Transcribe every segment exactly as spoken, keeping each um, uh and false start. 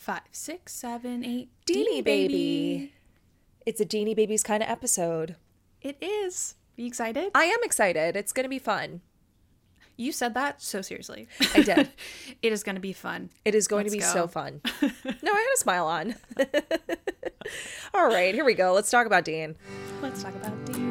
Five, six, seven, eight. Deanie Baby. It's a Deanie Babies kind of episode. It is. Are you excited? I am excited. It's going to be fun. You said that so seriously. I did. It is going to be fun. It is going Let's to be go. so fun. No, I had a smile on. All right, here we go. Let's talk about Dean. Let's talk about Dean.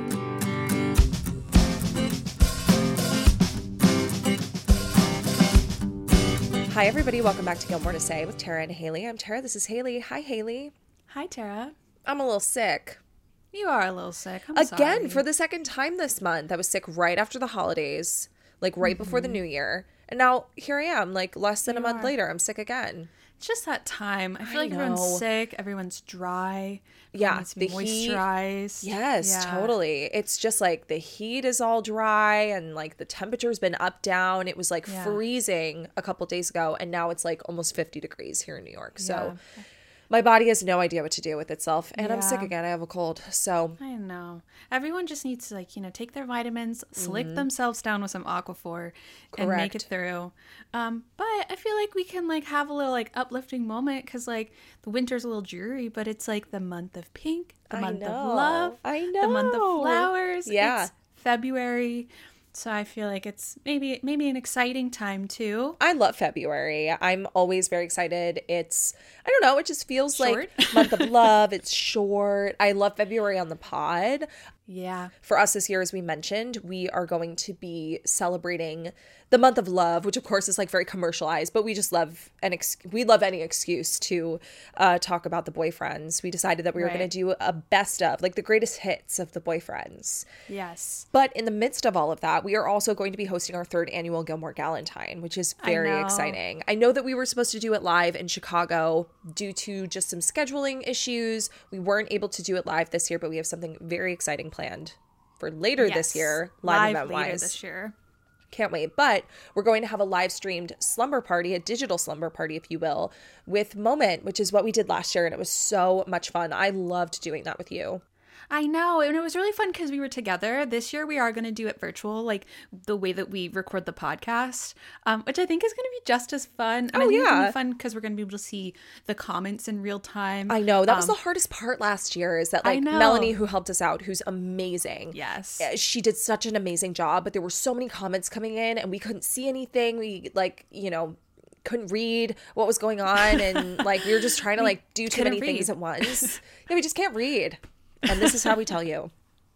Hi, everybody. Welcome back to Gilmore to Say with Tara and Haley. I'm Tara. This is Haley. Hi, Haley. Hi, Tara. I'm a little sick. You are a little sick. I'm Again, sorry. for the second time this month. I was sick right after the holidays, like right mm-hmm. before the new year. And now here I am, like less than you a month are. later. I'm sick again. It's just that time. I feel I like know. everyone's sick. Everyone's dry. Yeah, Everyone needs to be the heat. moisturized. Yes, Yeah. totally. It's just like the heat is all dry and like the temperature's been up, down. It was like Yeah. freezing a couple days ago and now it's like almost fifty degrees here in New York. So Yeah. my body has no idea what to do with itself. And I'm sick Yeah. again. I have a cold. So I know. Everyone just needs to, like, you know, take their vitamins, slick Mm-hmm. themselves down with some Aquaphor, and make it Correct. through. Um, but I feel like we can, like, have a little, like, uplifting moment because, like, the winter's a little dreary, but it's, like, the month of pink, the I month know. of love, I the month of know. flowers. Yeah. It's February. So I feel like it's maybe maybe an exciting time, too. I love February. I'm always very excited. It's, I don't know, it just feels Short. like month of love. It's short. I love February on the pod. Yeah. For us this year, as we mentioned, we are going to be celebrating the month of love, which of course is like very commercialized, but we just love an ex- we love any excuse to uh, talk about the boyfriends. We decided that we were Right. going to do a best of, like the greatest hits of the boyfriends. Yes. But in the midst of all of that, we are also going to be hosting our third annual Gilmore Galentine, which is very know. exciting. I know that we were supposed to do it live in Chicago due to just some scheduling issues. We weren't able to do it live this year, but we have something very exciting planned for later Yes. this year, live, Live event later wise. this year. Can't wait. But we're going to have a live streamed slumber party, a digital slumber party, if you will, with Moment, which is what we did last year. And it was so much fun. I loved doing that with you. I know, and it was really fun because we were together. This year we are going to do it virtual, like the way that we record the podcast, um, which I think is going to be just as fun. And Oh, I think it's going to yeah. be fun because we're going to be able to see the comments in real time. I know. That was Um, the hardest part last year is that, I like, know. Melanie, who helped us out, who's amazing. Yes. uh, She did such an amazing job, but there were so many comments coming in and we couldn't see anything. We, like, you know, couldn't read what was going on. And, like, we were just trying to, We like, do too couldn't many things read. at once. Yeah, we just can't read. And this is how we tell you.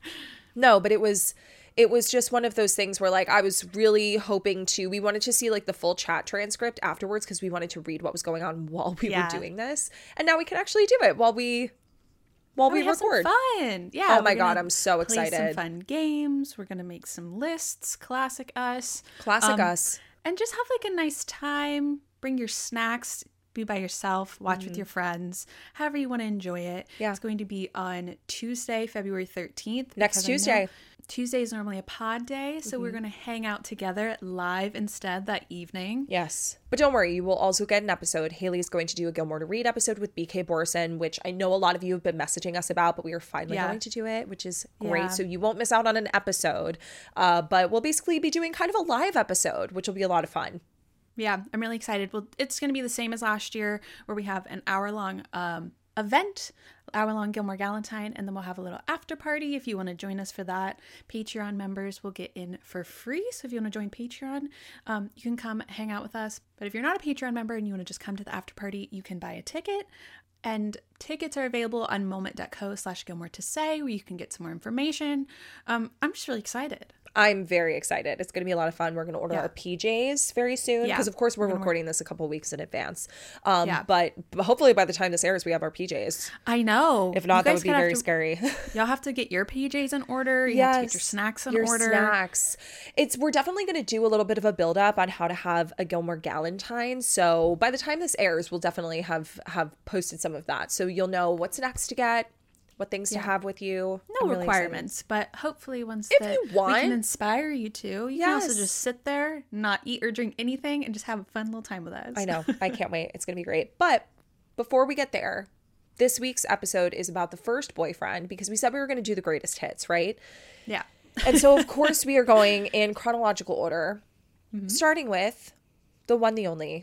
No, but it was it was just one of those things where, like, I was really hoping to, we wanted to see, like, the full chat transcript afterwards because we wanted to read what was going on while we Yeah. were doing this. And now we can actually do it while we while And we, we have record. some fun. Yeah. Oh we're my God, gonna I'm so Play some excited. fun games. We're going to make some lists, classic us. Classic Um, us. And just have like a nice time. Bring your snacks. Be by yourself. Watch with your friends. However you want to enjoy it. Mm-hmm. Yeah. It's going to be on Tuesday, February thirteenth. Next because I know Tuesday. Tuesday is normally a pod day. So Mm-hmm. we're going to hang out together live instead that evening. Yes. But don't worry, you will also get an episode. Haley's going to do a Gilmore to Read episode with B K Borison, which I know a lot of you have been messaging us about, but we are finally Yeah. going to do it, which is great. Yeah. So you won't miss out on an episode. Uh, but we'll basically be doing kind of a live episode, which will be a lot of fun. Yeah, I'm really excited. Well, it's going to be the same as last year where we have an hour-long um, event, hour-long Gilmore Galentine, and then we'll have a little after party if you want to join us for that. Patreon members will get in for free, so if you want to join Patreon, um, you can come hang out with us. But if you're not a Patreon member and you want to just come to the after party, you can buy a ticket. And tickets are available on moment.co slash Gilmore to say, where you can get some more information. Um, I'm just really excited. I'm very excited. It's going to be a lot of fun. We're going to order Yeah. our P Js very soon Yeah. because, of course, we're, We're gonna recording this a couple weeks in advance. Um, Yeah. but, but hopefully by the time this airs, we have our P Js. I know. If not, You that guys would be gotta have very to- scary. Y'all have to get your P Js in order. You have to get your snacks in your order. snacks. It's we're definitely going to do a little bit of a build up on how to have a Gilmore Galentine. So by the time this airs, we'll definitely have have posted some of that. So you'll know what's next to get, what things Yeah. to have with you. No I'm really requirements, but hopefully once If that you we want. can inspire you to, you can also Yes. just sit there, not eat or drink anything, and just have a fun little time with us. I know. I can't wait. It's going to be great. But before we get there, this week's episode is about the first boyfriend because we said we were going to do the greatest hits, right? Yeah. And so, of course, we are going in chronological order, starting with the one, the only,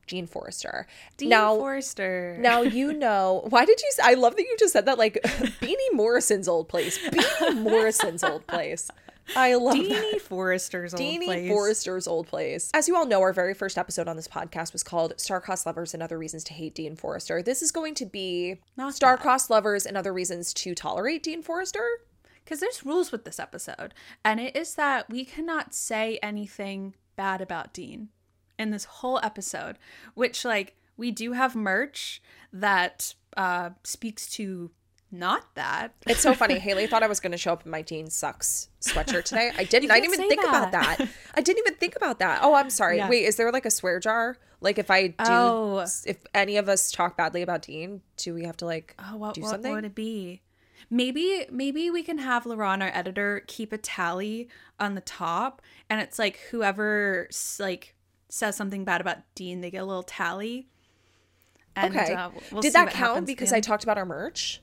Dean Forrester. Dean now, Forrester. Now, you know, why did you, I love that you just said that, like, Beanie Morrison's old place. Beanie Morrison's old place. I love Deanie that. Forrester's old Deanie place. Forrester's old place. As you all know, our very first episode on this podcast was called Star-Crossed Lovers and Other Reasons to Hate Dean Forrester. This is going to be Not Star-Crossed Lovers and Other Reasons to Tolerate Dean Forrester. Because there's rules with this episode. And it is that we cannot say anything bad about Dean in this whole episode. Which, like, we do have merch that uh, speaks to not that. It's so funny. Haley thought I was going to show up in my Dean Sucks sweatshirt today. I didn't. I didn't even think that. about that. I didn't even think about that. Oh, I'm sorry. Yeah. Wait, is there like a swear jar? Like if I do, oh. if any of us talk badly about Dean, do we have to like oh, what, do what, something? What would it be? Maybe maybe we can have Lauren, our editor, keep a tally on the top, and it's like whoever like says something bad about Dean, they get a little tally. And, okay. Uh, we'll Did that count because I talked about our merch?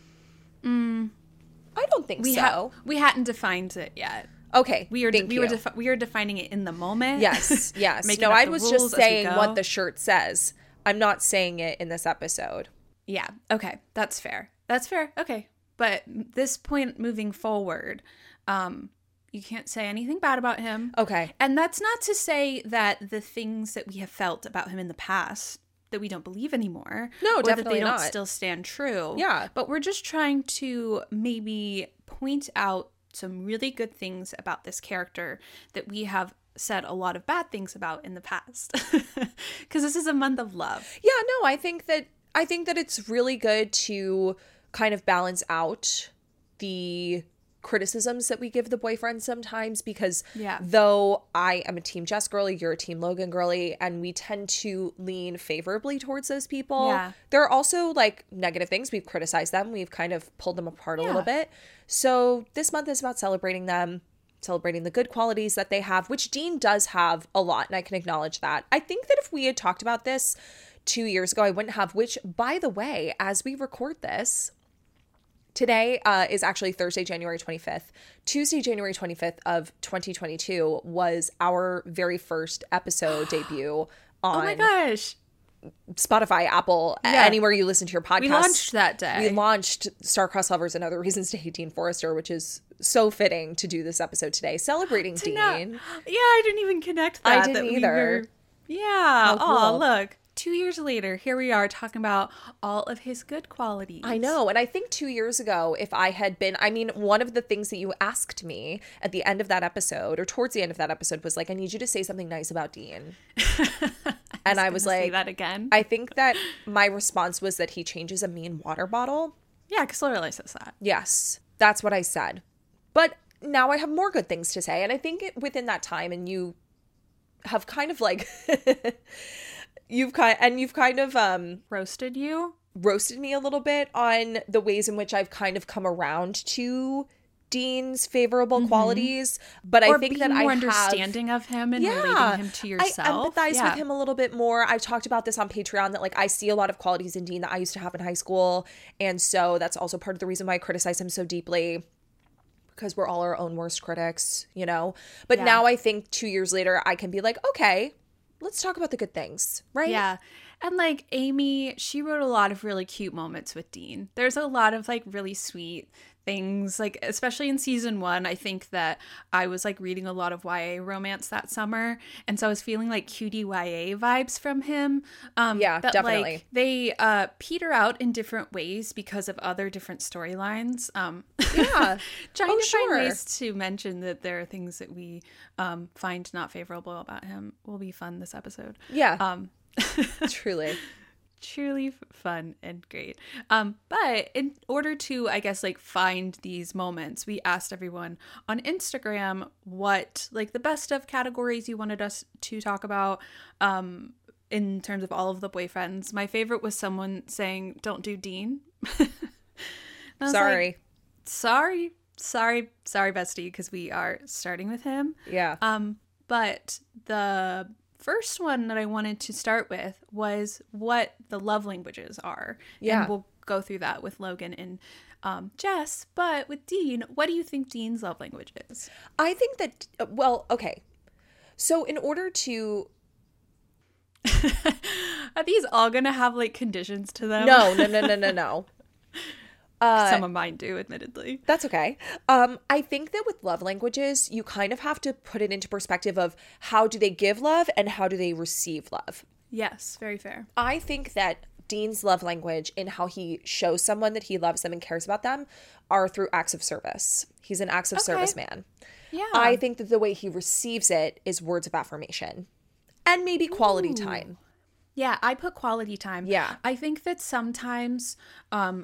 Mm, I don't think we so. Ha- we hadn't defined it yet. Okay, we were thank we you. were defi- we were defining it in the moment. Yes, yes. No, I was just saying what the shirt says. I'm not saying it in this episode. Yeah. Okay, that's fair. That's fair. Okay, but this point moving forward, um, you can't say anything bad about him. Okay, and that's not to say that the things that we have felt about him in the past that we don't believe anymore. No, or definitely that they don't not. still stand true. Yeah. But we're just trying to maybe point out some really good things about this character that we have said a lot of bad things about in the past. Because this is a month of love. Yeah, no, I think that I think that it's really good to kind of balance out the criticisms that we give the boyfriend sometimes, because yeah. though I am a team Jess girly, you're a team Logan girly, and we tend to lean favorably towards those people. Yeah. There are also like negative things. We've criticized them. We've kind of pulled them apart a yeah. little bit. So this month is about celebrating them, celebrating the good qualities that they have, which Dean does have a lot, and I can acknowledge that. I think that if we had talked about this two years ago, I wouldn't have, which, by the way, as we record this, today uh, is actually Thursday, January twenty-fifth. Tuesday, January twenty-fifth of twenty twenty-two was our very first episode debut on oh my gosh. Spotify, Apple, yeah. anywhere you listen to your podcast. We launched that day. We launched Star-Crossed Lovers and Other Reasons to Hate Dean Forrester, which is so fitting to do this episode today, celebrating to Dean. Not, yeah, I didn't even connect that. I didn't that either. We were, yeah. Cool. Oh, look. Two years later, here we are talking about all of his good qualities. I know. And I think two years ago, if I had been, I mean, one of the things that you asked me at the end of that episode, or towards the end of that episode, was like, I need you to say something nice about Dean. And I was like, say that again. I think that my response was that he changes a mean water bottle. Yeah, because Lorelai says that. Yes, that's what I said. But now I have more good things to say. And I think it, within that time, and you have kind of like... You've kind and you've kind of um roasted you, roasted me a little bit on the ways in which I've kind of come around to Dean's favorable mm-hmm. qualities, but or I think being that more I understanding have, of him and yeah, relating him to yourself. I empathize yeah. with him a little bit more. I've talked about this on Patreon that like I see a lot of qualities in Dean that I used to have in high school, and so that's also part of the reason why I criticize him so deeply. Because we're all our own worst critics, you know. But yeah. now I think two years later, I can be like, okay, let's talk about the good things, right? Yeah. And like Amy, she wrote a lot of really cute moments with Dean. There's a lot of like really sweet things, like especially in season one. I think that I was like reading a lot of Y A romance that summer, and so I was feeling like cutie Y A vibes from him. Um, yeah, but, definitely. Like, they uh, peter out in different ways because of other different storylines. Um, yeah, trying oh, to sure. find ways to mention that there are things that we um, find not favorable about him will be fun this episode. Yeah, um, truly. Truly fun and great. Um, but in order to, I guess, like find these moments, we asked everyone on Instagram what like the best of categories you wanted us to talk about um, in terms of all of the boyfriends. My favorite was someone saying, "Don't do Dean." Sorry. Like, sorry. Sorry. Sorry, bestie, because we are starting with him. Yeah. Um, but the first one that I wanted to start with was what the love languages are. Yeah. And we'll go through that with Logan and um, Jess. But with Dean, what do you think Dean's love language is? I think that, well, okay. So in order to... Are these all gonna have like conditions to them? No, no, no, no, no, no. Uh, Some of mine do, admittedly. That's okay. Um, I think that with love languages, you kind of have to put it into perspective of how do they give love and how do they receive love. Yes, very fair. I think that Dean's love language in how he shows someone that he loves them and cares about them are through acts of service. He's an acts of Okay. service man. Yeah. I think that the way he receives it is words of affirmation and maybe quality time. Yeah, I put quality time. Yeah. I think that sometimes um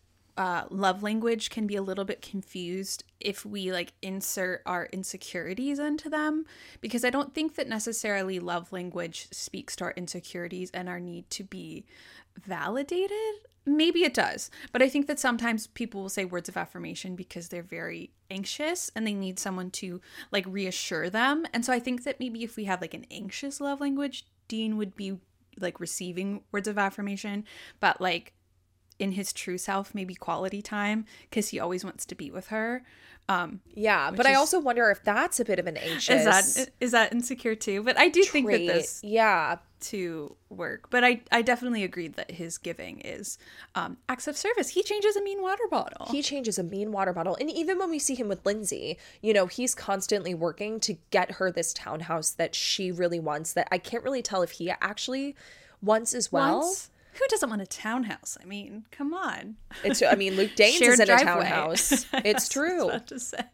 uh love language can be a little bit confused if we like insert our insecurities into them, because I don't think that necessarily love language speaks to our insecurities and our need to be validated. Maybe it does, but I think that sometimes people will say words of affirmation because they're very anxious and they need someone to like reassure them. And so I think that maybe if we have like an anxious love language, Dean would be like receiving words of affirmation, but like in his true self, maybe quality time, because he always wants to be with her. Um, Yeah, but I is- also wonder if that's a bit of an anxious is that is that insecure too? But I do think that trait. this Yeah, to work. But I, I definitely agreed that his giving is um, acts of service. He changes a mean water bottle. he changes a mean water bottle. And even when we see him with Lindsay, you know, he's constantly working to get her this townhouse that she really wants, that I can't really tell if he actually wants as well. Once- Who doesn't want a townhouse? I mean, come on. It's, I mean, Luke Danes Shared is in a driveway. townhouse. I It's was true. about to say.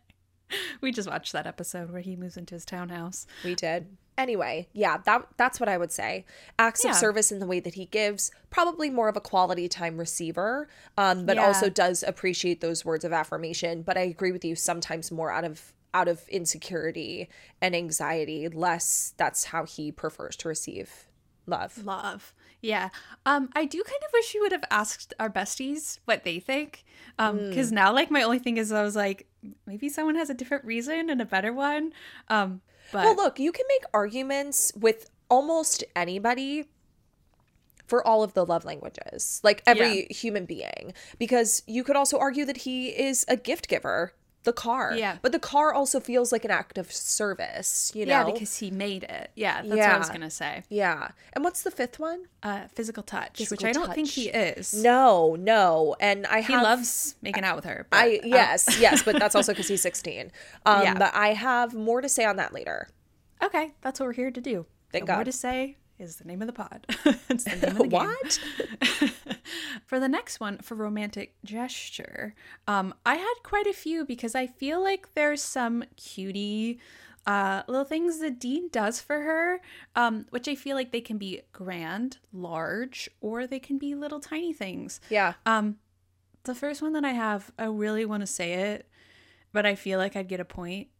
We just watched that episode where he moves into his townhouse. We did. Anyway, yeah, that that's what I would say. Acts Yeah. of service in the way that he gives, probably more of a quality time receiver, um, but Yeah. also does appreciate those words of affirmation. But I agree with you, sometimes more out of out of insecurity and anxiety, less that's how he prefers to receive love. Love. Yeah. Um, I do kind of wish you would have asked our besties what they think. Um, Hmm. because now like my only thing is I was like, maybe someone has a different reason and a better one. Um, but Well, look, you can make arguments with almost anybody for all of the love languages, like every human being, because you could also argue that he is a gift giver, the car. Yeah. But the car also feels like an act of service, you know? yeah, because he made it. Yeah, that's what I was Yeah. gonna say. Yeah. And what's the fifth one? Uh, physical touch, which Physical I don't think touch. he is. No, no. And I He have loves making out with her. But I yes, yes, but that's also because he's sixteen. Um, Yeah. but I have more to say on that later. Okay, that's what we're here to do. Thank The More God. to say is the name of the pod. It's the name of the game. What? For the next one, for romantic gesture, um, I had quite a few because I feel like there's some cutie uh, little things that Dean does for her, um, which I feel like they can be grand, large, or they can be little tiny things. Yeah. Um, the first one that I have, I really want to say it, but I feel like I'd get a point.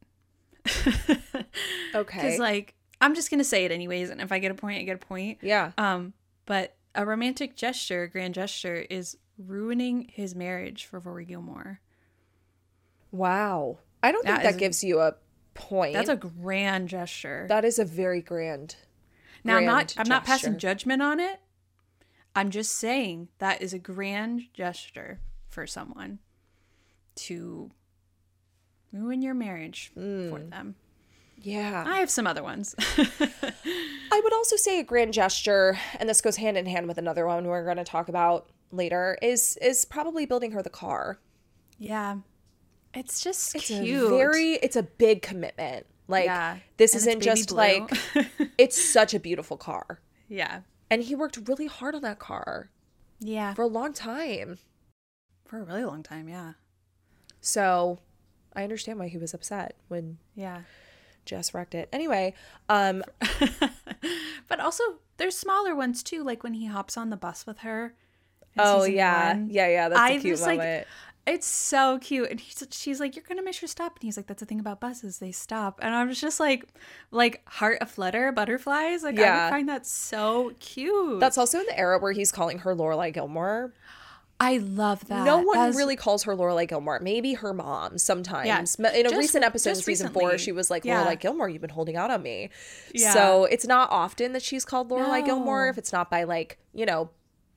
Okay. Because, like, I'm just going to say it anyways, and if I get a point, I get a point. Yeah. Um, but a romantic gesture, grand gesture, is ruining his marriage for Rory Gilmore. Wow. I don't think That that is- gives you a point. That's a grand gesture. That is a very grand. now, I'm not grand I'm not passing gesture. judgment on it. I'm just saying that is a grand gesture for someone to ruin your marriage Mm. for them. Yeah. I have some other ones. I would also say a grand gesture, and this goes hand in hand with another one we're going to talk about later, is is probably building her the car. Yeah. It's just It's cute. a very it's a big commitment. Like Yeah. this And it's isn't baby just blue. like it's such a beautiful car. Yeah. And he worked really hard on that car Yeah. for a long time. For a really long time, yeah. So I understand why he was upset when Yeah. Jess wrecked it. Anyway, um But also, there's smaller ones too, like when he hops on the bus with her. in oh season yeah. one. Yeah, yeah, that's I a cute just, like, moment. It's so cute. And he's, she's like, you're going to miss your stop. And he's like, that's the thing about buses. They stop. And I was just like, like heart aflutter, butterflies. Like, I Yeah. would find that so cute. That's also in the era where he's calling her Lorelai Gilmore. I love that. No one That's- really calls her Lorelai Gilmore. Maybe her mom sometimes. Yeah. In a Just- recent episode in just season four, recently. she was like, Yeah. Lorelai Gilmore, you've been holding out on me. Yeah. So it's not often that she's called Lorelai Gilmore No. if it's not by like, you know,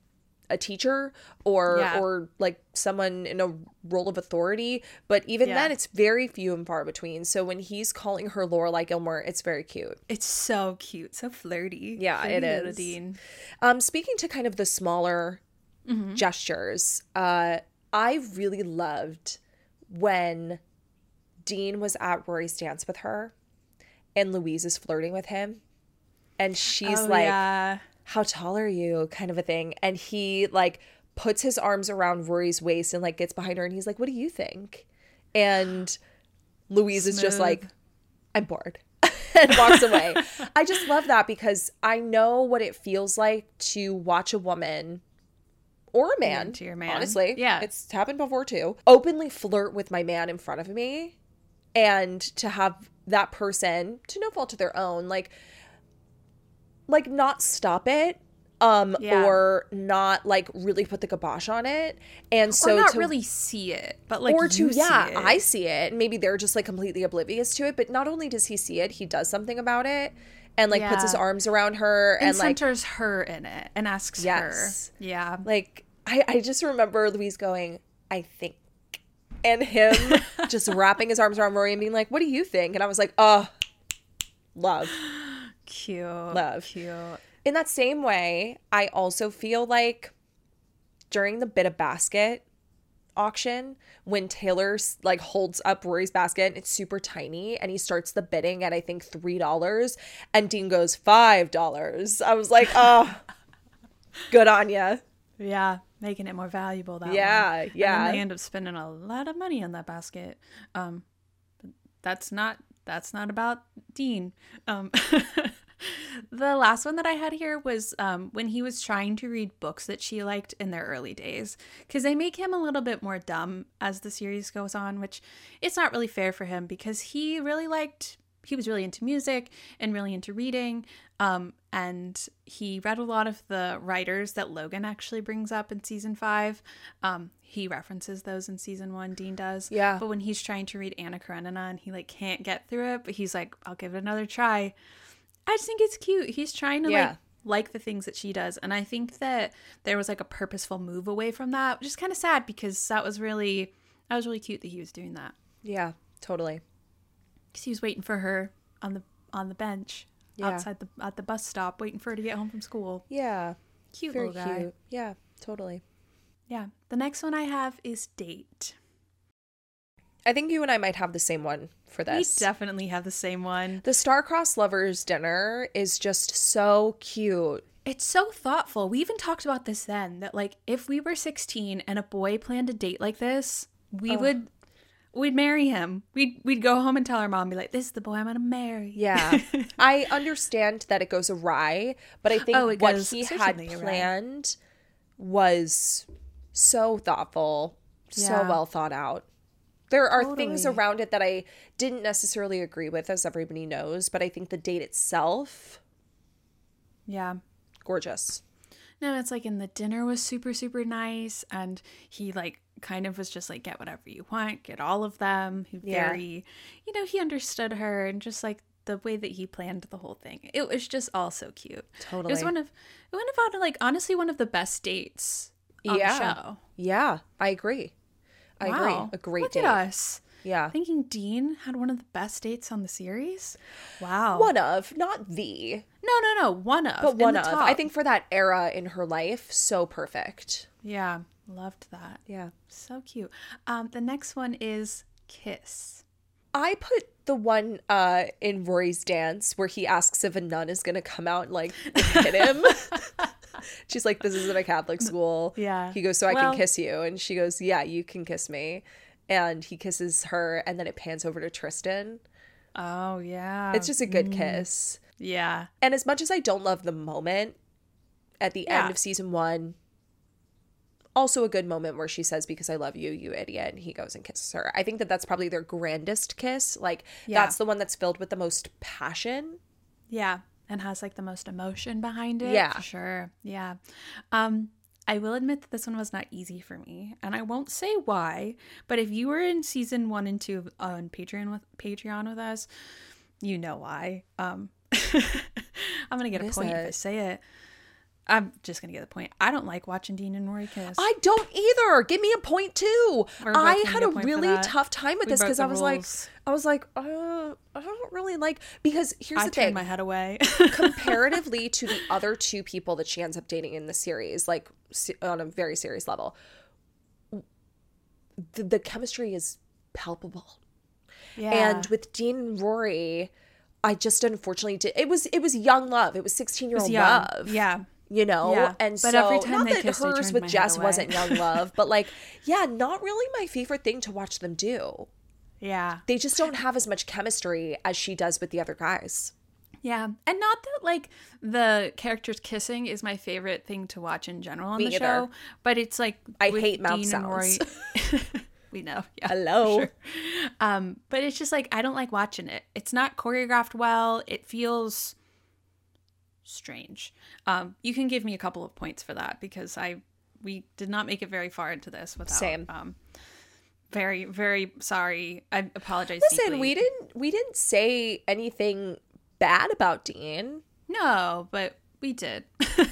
a teacher or Yeah. or like someone in a role of authority, but even Yeah. then it's very few and far between. So when he's calling her Lorelai Gilmore, it's very cute. It's so cute, so flirty. Yeah, Flirty it little is. Dean. Um, speaking to kind of the smaller gestures, uh, I really loved when Dean was at Rory's dance with her and Louise is flirting with him. And she's Oh, like, yeah. how tall are you? Kind of a thing. And he like puts his arms around Rory's waist and like gets behind her and he's like, what do you think? And Louise is just Smooth. like, I'm bored. And walks away. I just love that because I know what it feels like to watch a woman or a man, into your man. honestly. Yeah. It's happened before too. Openly flirt with my man in front of me and to have that person, to no fault of their own, like like not stop it um Yeah. or not like really put the kibosh on it. And so or not to, really see it, but like or to you yeah see it. I see it and maybe they're just like completely oblivious to it, but not only does he see it, he does something about it and like puts his Yeah. arms around her and, and like centers her in it and asks Yes. her. Yeah. like I, I just remember Louise going, I think, and him just wrapping his arms around Rory and being like, what do you think? And I was like, oh, love. Cute. Love. Cute. In that same way, I also feel like during the Bit a Basket auction, when Taylor like holds up Rory's basket and it's super tiny and he starts the bidding at I think three dollars and Dean goes five dollars. I was like, oh, good on ya. Yeah. Making it more valuable that Yeah, way. yeah. And then they end up spending a lot of money on that basket. Um, but that's not that's not about Dean. Um, the last one that I had here was um, when he was trying to read books that she liked in their early days, because they make him a little bit more dumb as the series goes on, which it's not really fair for him because he really liked. He was really into music and really into reading. Um, and he read a lot of the writers that Logan actually brings up in season five. Um, he references those in season one, Dean does. Yeah. But when he's trying to read Anna Karenina and he like can't get through it, but he's like, I'll give it another try. I just think it's cute. He's trying to Yeah. like like the things that she does. And I think that there was like a purposeful move away from that, which is kind of sad because that was really, that was really cute that he was doing that. Yeah, totally. Because he was waiting for her on the on the bench Yeah. outside the at the bus stop, waiting for her to get home from school. Yeah. Cute Very little guy. cute. Yeah, totally. Yeah. The next one I have is date. I think you and I might have the same one for this. We definitely have the same one. The Star-Crossed Lovers dinner is just so cute. It's so thoughtful. We even talked about this then, that like if we were sixteen and a boy planned a date like this, we Ugh. would we'd marry him. We'd we'd go home and tell our mom, be like, this is the boy I'm gonna marry. Yeah. I understand that it goes awry, but I think Oh, it what goes he had certainly awry. planned was so thoughtful, so Yeah. well thought out. There are things Totally. around it that I didn't necessarily agree with, as everybody knows, but I think the date itself, Yeah. gorgeous. No, it's like, and the dinner was super, super nice. And he like kind of was just like, get whatever you want, get all of them. He Yeah. very, you know, he understood her and just like the way that he planned the whole thing. It was just all so cute. Totally. It was one of, it went about like honestly one of the best dates on Yeah. the show. Yeah, I agree. I Wow. agree. A great Look date. at us. Yeah. Thinking Dean had one of the best dates on the series. Wow. One of, not the, No, no, no. One of. but in one the of. top. I think for that era in her life, so perfect. Yeah. Loved that. Yeah. So cute. Um, the next one is Kiss. I put the one uh, in Rory's dance where he asks if a nun is going to come out and like hit him. She's like, this isn't a Catholic school. Yeah. He goes, so I Well- can kiss you. And she goes, yeah, you can kiss me. And he kisses her and then it pans over to Tristan. Oh, yeah. It's just a good kiss. Yeah. And as much as I don't love the moment at the Yeah. end of season one, also a good moment where she says, because I love you, you idiot. And he goes and kisses her. I think that that's probably their grandest kiss. Like, Yeah. that's the one that's filled with the most passion. Yeah. And has like the most emotion behind it. Yeah. For sure. Yeah. Um, I will admit that this one was not easy for me, and I won't say why, but if you were in season one and two on Patreon with Patreon with us, you know why. Um, I'm gonna get What a is point if I it? say it. I'm just gonna get the point. I don't like watching Dean and Rory kiss. I don't either. Give me a point too. We're both I gonna had get a a point for really that. tough time with We this broke because the I was like, rules. I was like, uh, I don't really like, because here's I the turned thing. my head away. Comparatively to the other two people that she ends up dating in the series, like se- on a very serious level, the, the chemistry is palpable. Yeah. And with Dean and Rory, I just unfortunately did. It was it was young love. It was sixteen year It was old young. love. Yeah. You know, Yeah. and But so every time not they that kissed, I hers turned with my head Jess away. wasn't young love, but like, yeah, not really my favorite thing to watch them do. Yeah. They just don't have as much chemistry as she does with the other guys. Yeah. And not that like the characters kissing is my favorite thing to watch in general on Me the either. show, but it's like I with hate mouth Dean and Rory. sounds. We know. Yeah. Hello. for sure. Um, but it's just like I don't like watching it. It's not choreographed well. It feels strange. Um, you can give me a couple of points for that because I we did not make it very far into this without Same. um very, very sorry. I apologize. Listen, deeply. we didn't we didn't say anything bad about Dean. No, but we did.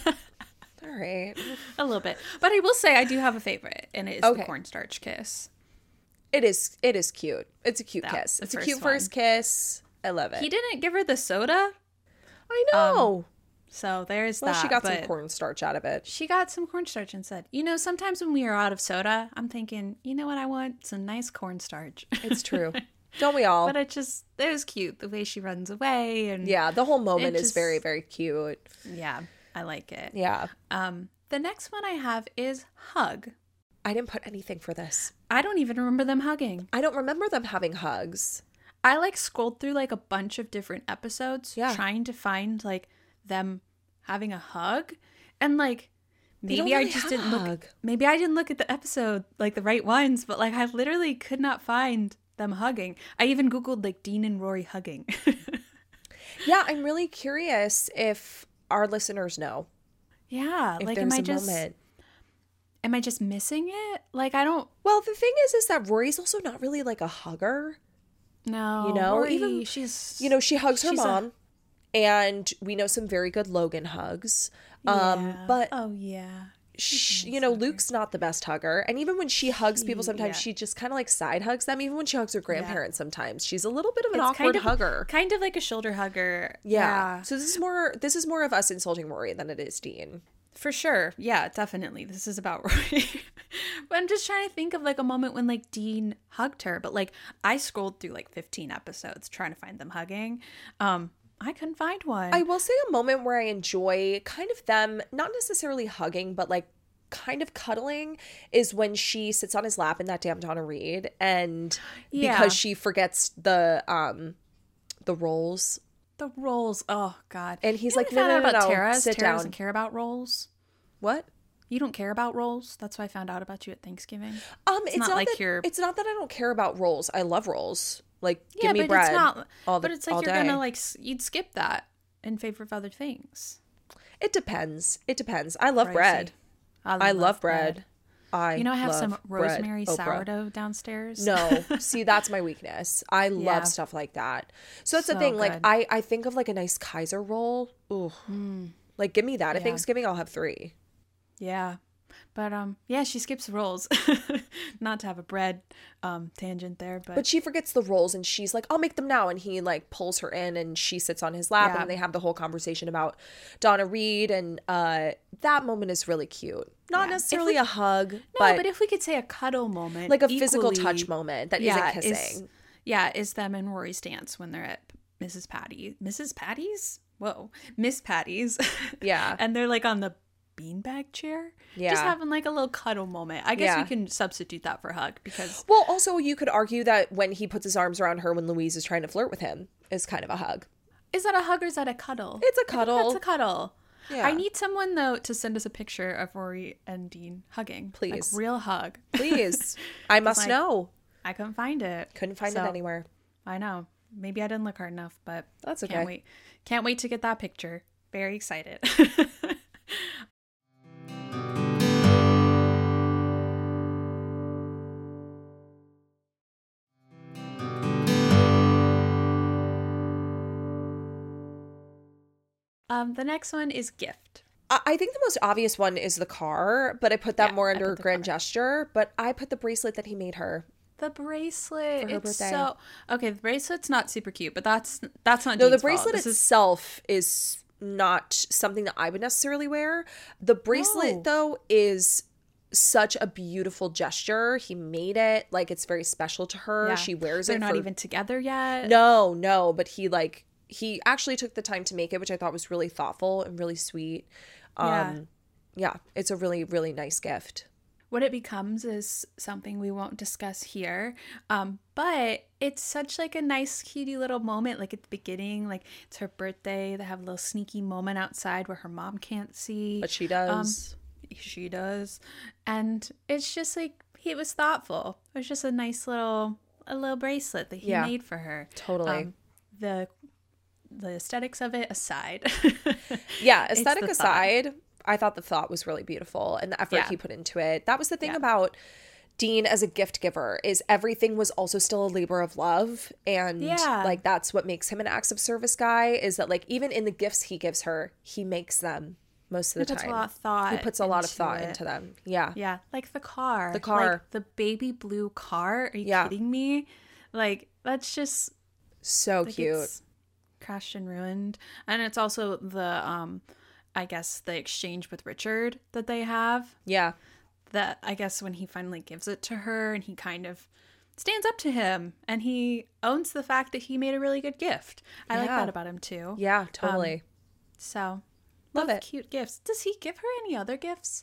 All right. A little bit. But I will say I do have a favorite, and it is Okay. the cornstarch kiss. It is it is cute. It's a cute That- kiss. the It's a first cute one. first kiss. I love it. He didn't give her the soda, I know. so there's well, that. she got some but cornstarch out of it. She got some cornstarch and said, you know, sometimes when we are out of soda, I'm thinking, you know what I want? Some nice cornstarch. It's true. Don't we all? But it just, it was cute. The way she runs away. And Yeah, the whole moment It is just- very, very cute. yeah, I like it. Yeah. Um, the next one I have is hug. I didn't put anything for this. I don't even remember them hugging. I don't remember them having hugs. I like scrolled through like a bunch of different episodes Yeah. trying to find like them having a hug. And like They don't maybe I really just have didn't a look hug. maybe I didn't look at the episode like the right ones, but like I literally could not find them hugging. I even googled like Dean and Rory hugging. Yeah, I'm really curious if our listeners know. Yeah, If like there's am I a just moment. am I just missing it? Like I don't Well, the thing is, is that Rory's also not really like a hugger. know. You know, Rory, even- she's You know, she hugs her She's a- mom, and we know some very good Logan hugs. Um, yeah. but oh yeah. sh- you know, Luke's not the best hugger, and even when she hugs people, He- sometimes yeah. she just kind of like side hugs them. Even when she hugs her grandparents, sometimes she's a little bit of an It's awkward kind of, hugger. Kind of like a shoulder hugger. Yeah. So this is more this is more of us insulting Rory than it is Dean. For sure. Yeah, definitely. This is about Rory. But I'm just trying to think of like a moment when like Dean hugged her. But like I scrolled through like fifteen episodes trying to find them hugging. Um, I couldn't find one. I will say a moment where I enjoy kind of them, not necessarily hugging, but like kind of cuddling, is when she sits on his lap in that damn Donna Reed, and Yeah. because she forgets the um the rolls. the rolls. Oh God. And he's You know like, what I "No, found no, out no, about no, Tara? sit Tara down." doesn't care about rolls. What? You don't care about rolls. That's what I found out about you at Thanksgiving. Um, it's, not not, like that, you're- It's not that I don't care about rolls. I love rolls. Like, Yeah, give me but bread. it's not. all the, but it's like all you're day. gonna like s- you'd skip that in favor of other things. It depends. It depends. I love Pricey. bread. I I love bread. I You know, I have some love bread. rosemary Oprah. sourdough downstairs. No, see, that's my weakness. I love Yeah. stuff like that. So that's the So thing. Like, good. I I think of like a nice Kaiser roll. Ooh, like give me that. At Yeah. Thanksgiving, I'll have three. Yeah. But um yeah, she skips rolls. Not to have a bread um tangent there, but, But she forgets the rolls, and she's like, "I'll make them now." And he like pulls her in, and she sits on his lap, Yeah. and they have the whole conversation about Donna Reed, and uh, that moment is really cute. Not Yeah. necessarily If a hug, no, but, but, if we could say a cuddle moment, like a physical equally- touch moment that yeah, not is- kissing. yeah, is them and Rory's dance when they're at Missus Patty. Missus Patty's? Whoa. Miss Patty's. Yeah. And they're like on the beanbag chair. Yeah. Just having like a little cuddle moment. I guess Yeah. we can substitute that for hug because Well, also you could argue that when he puts his arms around her when Louise is trying to flirt with him is kind of a hug. is that a hug or is that a cuddle? It's a I think cuddle. that's a cuddle. Yeah. I need someone though to send us a picture of Rory and Dean hugging. Please. Like real hug. Please. I must like- know. I couldn't find it. Couldn't find So, it anywhere. I know. Maybe I didn't look hard enough, but That's okay. Can't wait. Can't wait to get that picture. Very excited. um, the next one is gift. I I think the most obvious one is the car, but I put that Yeah, more I under put the grand car. gesture. But I put the bracelet that he made her. The bracelet. For her It's birthday. so okay. The bracelet's not super cute, but that's that's not No, the Dean's fault. bracelet This is itself is not something that I would necessarily wear. The bracelet, No. though, is such a beautiful gesture. He made it like it's very special to her. yeah. She wears They're it not for even together yet. no, no, but he like he actually took the time to make it, which I thought was really thoughtful and really sweet. Yeah. Um, yeah, it's a really really nice gift. What it becomes is something we won't discuss here. Um, but it's such like a nice, cutie little moment. Like at the beginning, like it's her birthday. They have a little sneaky moment outside where her mom can't see. But she Um, does. she does, and it's just like it was thoughtful. It was just a nice little a little bracelet that he Yeah. made for her. Totally. Um, the the aesthetics of it aside. Yeah, It's aesthetic the thought. aside, I thought the thought was really beautiful and the effort Yeah. he put into it. That was the thing Yeah. about Dean as a gift giver is everything was also still a labor of love, and Yeah. like that's what makes him an acts of service guy, is that like even in the gifts he gives her, he makes them most of He the puts time. a lot of thought. He puts a lot of into thought it. into them. Yeah. Yeah, like the car. The car. Like the baby blue car. Are you Yeah. kidding me? Like that's just So like cute. it's crashed and ruined. And it's also the um I guess the exchange with Richard that they have. Yeah. That I guess when he finally gives it to her and he kind of stands up to him and he owns the fact that he made a really good gift. I like Yeah. that about him too. Yeah, totally. So Love both it. cute gifts. Does he give her any other gifts?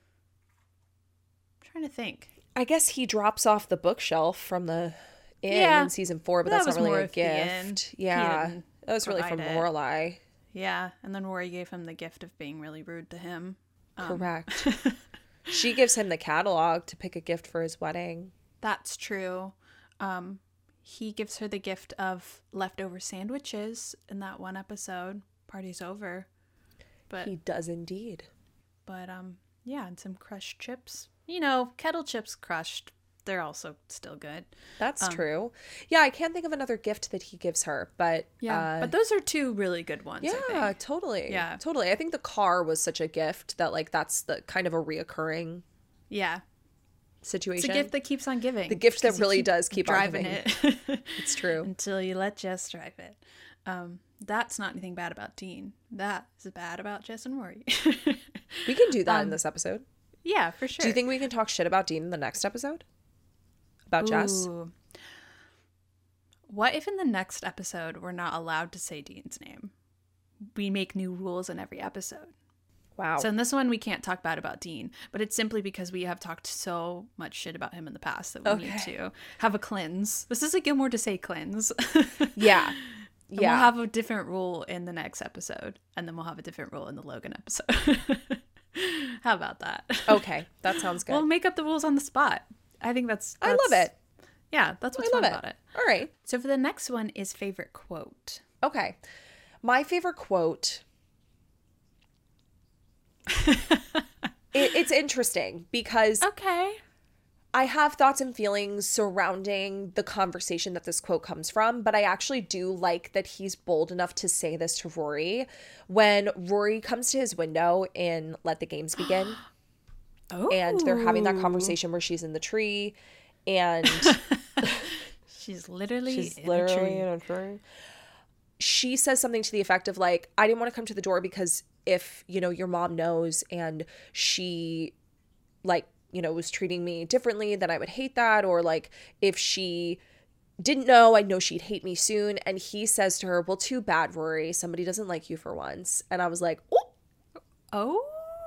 I'm trying to think. I guess he drops off the bookshelf from the inn Yeah. in season four, but That that's was not really more a at the end. gift. He Yeah. didn't That was really from provide it. Lorelai. Yeah, and then Rory gave him the gift of being really rude to him. Um, Correct. She gives him the catalog to pick a gift for his wedding. That's true. Um, he gives her the gift of leftover sandwiches in that one episode. Party's over. But He does indeed. but um yeah, and some crushed chips. You know, kettle chips crushed. They're also still good. That's Um, true. Yeah, I can't think of another gift that he gives her, but Yeah, uh, but those are two really good ones. I yeah, think. totally. Yeah. totally. I think the car was such a gift that like that's the kind of a reoccurring Yeah. situation. It's a gift that keeps on giving. The gift that 'cause you really does keep on driving giving. it. It's true. Until you let Jess drive it. Um, that's not anything bad about Dean. That is bad about Jess and Rory. We can do that in Um, this episode. yeah, for sure. Do you think we can talk shit about Dean in the next episode? About Jess? Ooh. What if in the next episode we're not allowed to say Dean's name? We make new rules in every episode. Wow. So in this one, we can't talk bad about Dean, but it's simply because we have talked so much shit about him in the past that we need Okay. to have a cleanse. This is a Gilmore to say cleanse. yeah. And Yeah. we'll have a different rule in the next episode, and then we'll have a different rule in the Logan episode. How about that? Okay. That sounds good. We'll make up the rules on the spot. I think that's, I love that's- it. Yeah, that's what's I love fun it. about it. All right. So for the next one is favorite quote. Okay. My favorite quote. it, it's interesting because Okay. I have thoughts and feelings surrounding the conversation that this quote comes from, but I actually do like that he's bold enough to say this to Rory when Rory comes to his window in Let the Games Begin. Oh. And they're having that conversation where she's in the tree and She's literally she's in literally a tree. in a tree. She says something to the effect of like, I didn't want to come to the door because if, you know, your mom knows and she like, you know, was treating me differently, then I would hate that. Or like if she didn't know, I'd know she'd hate me soon. And he says to her, well, too bad, Rory. Somebody doesn't like you for once. And I was like, oh, Oh.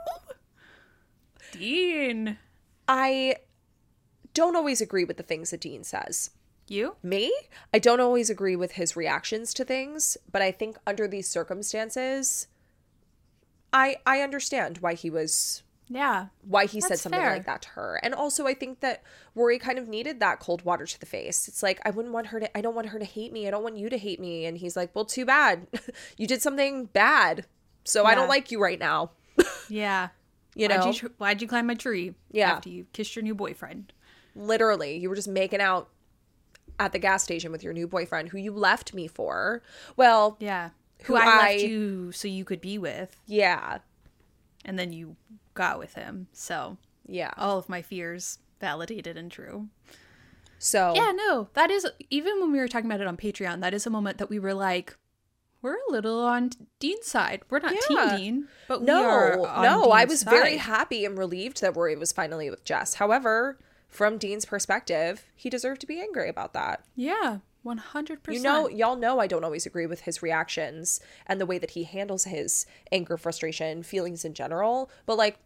Dean. I don't always agree with the things that Dean says. You? Me? I don't always agree with his reactions to things, but I think under these circumstances, I I understand why he was Yeah. why he said That's something fair. like that to her. And also I think that Rory kind of needed that cold water to the face. It's like I wouldn't want her to I don't want her to hate me. I don't want you to hate me. And he's like, "Well, too bad. You did something bad. So I Yeah. don't like you right now." Yeah. You know? Why'd you, tr- why'd you climb my tree? Yeah. After you kissed your new boyfriend. Literally, you were just making out at the gas station with your new boyfriend who you left me for. Well, Yeah. Who Who, I, I- left you so you could be with. yeah. and then you got with him. So Yeah. all of my fears validated and true. So Yeah, no, that is, even when we were talking about it on Patreon, that is a moment that we were like, we're a little on Dean's side. We're not Yeah. Team Dean, but no, we are on no, I Dean's was very side. happy and relieved that Rory was finally with Jess. However, from Dean's perspective, he deserved to be angry about that. Yeah, one hundred percent. You know, y'all know I don't always agree with his reactions and the way that he handles his anger, frustration, feelings in general, but like,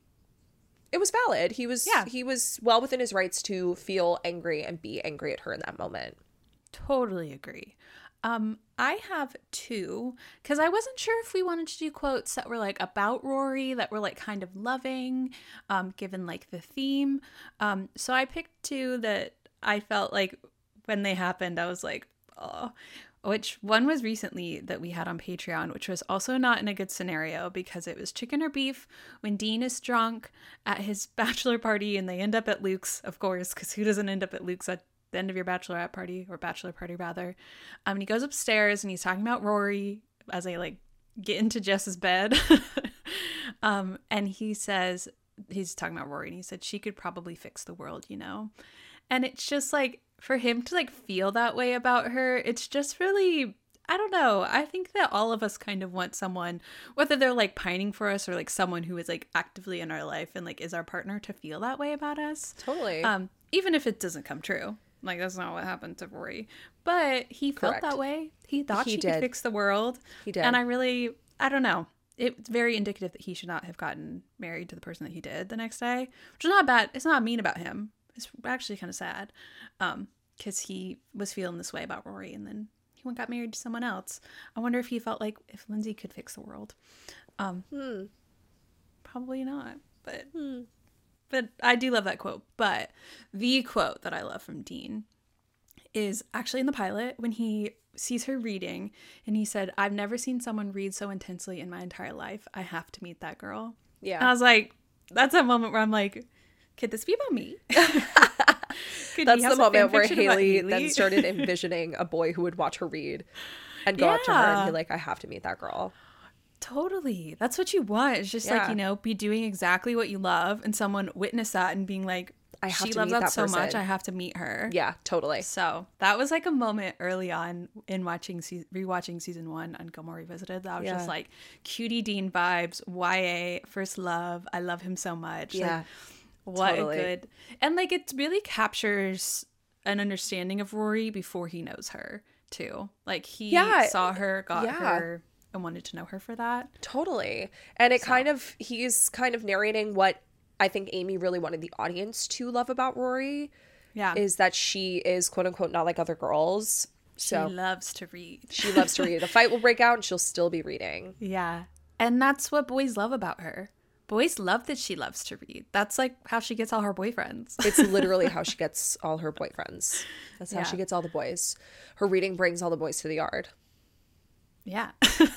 it was valid. He was Yeah. he was well within his rights to feel angry and be angry at her in that moment. Totally agree. Um, I have two, because I wasn't sure if we wanted to do quotes that were like about Rory, that were like kind of loving, um, given like the theme. Um, so I picked two that I felt like when they happened, I was like, oh. Which one was recently that we had on Patreon, which was also not in a good scenario because it was chicken or beef when Dean is drunk at his bachelor party and they end up at Luke's, of course, because who doesn't end up at Luke's at the end of your bachelorette party, or bachelor party rather. Um, and he goes upstairs and he's talking about Rory as they like get into Jess's bed. um, and he says, he's talking about Rory and he said, she could probably fix the world, you know? And it's just like, for him to like feel that way about her, it's just really, I don't know. I think that all of us kind of want someone, whether they're like pining for us or like someone who is like actively in our life and like is our partner, to feel that way about us. Totally. Um, even if it doesn't come true. Like, that's not what happened to Rory. But he felt Correct. that way. He thought He she did. could fix the world. He did. And I really, I don't know. It's very indicative that he should not have gotten married to the person that he did the next day, which is not bad. It's not mean about him. It's actually kind of sad. Um, because he was feeling this way about Rory and then he went got married to someone else. I wonder if he felt like if Lindsay could fix the world. Um, Hmm. Probably not, but Hmm. but I do love that quote. But the quote that I love from Dean is actually in the pilot when he sees her reading and he said, "I've never seen someone read so intensely in my entire life. I have to meet that girl." Yeah. And I was like, that's a moment where I'm like, could this be about me? Could That's he have the some moment where fanfiction about Haley, Haley? then started envisioning a boy who would watch her read and go up to her and Yeah. be like, I have to meet that girl. Totally. That's what you want. It's just like, Yeah. you know, be doing exactly what you love and someone witness that and being like, I have she to loves meet that, that so much, person. I have to meet her. Yeah, totally. So that was like a moment early on in watching, se- rewatching season one on Gilmore Revisited. That was Yeah. just like cutie Dean vibes, Y A, first love. I love him so much. Like, Yeah. what totally. a good, and like it really captures an understanding of Rory before he knows her too. Like he Yeah, saw her, got yeah. her, and wanted to know her for that. Totally. And it So. kind of, he's kind of narrating what I think Amy really wanted the audience to love about Rory Yeah. is that she is quote unquote not like other girls. She So loves to read. she loves to read. A fight will break out and she'll still be reading. Yeah. And that's what boys love about her. Boys love that she loves to read. That's like how she gets all her boyfriends. It's literally how she gets all her boyfriends. That's how Yeah. she gets all the boys. Her reading brings all the boys to the yard. Yeah.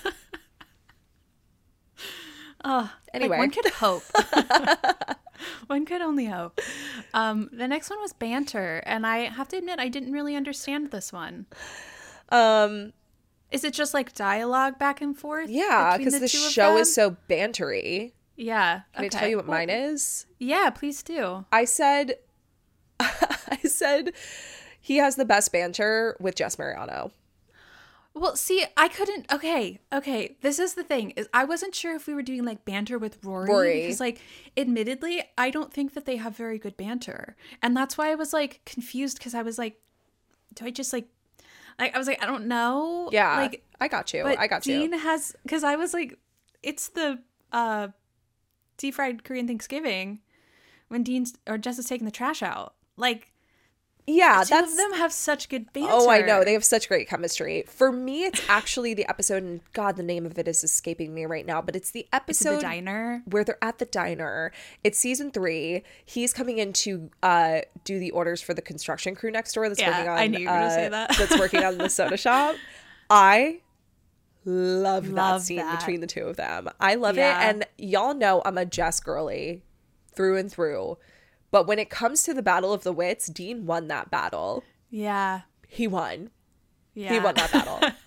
Oh, Anyway. like one could hope. One could only hope. Um, the next one was banter, and I have to admit I didn't really understand this one. Um, Is it just like dialogue back and forth? yeah, between because the, two of show them? is so bantery. Yeah. Can I tell you what Well, mine is? Yeah, please do. I said, I said, he has the best banter with Jess Mariano. Well, see, I couldn't. Okay, okay. This is the thing: is I wasn't sure if we were doing like banter with Rory, Rory. because, like, admittedly, I don't think that they have very good banter, and that's why I was like confused because I was like, do I just like, like I was like, I don't know. Yeah, like I got you. but I got Dean you. has, because I was like, it's the uh, deep fried Korean Thanksgiving when Dean's or Jess is taking the trash out. Like, Yeah, two that's. of them have such good banter. Oh, I know. They have such great chemistry. For me, it's actually the episode, and God, the name of it is escaping me right now, but it's the It's in episode the diner. where they're at the diner. It's season three. He's coming in to uh, do the orders for the construction crew next door that's Yeah, working on. I knew you were gonna uh, say that. that's working on the soda shop. I love, Love that scene that. between the two of them. I love Yeah. it, and y'all know I'm a Jess girly through and through. But when it comes to the Battle of the Wits, Dean won that battle. Yeah. He won. Yeah. He won that battle.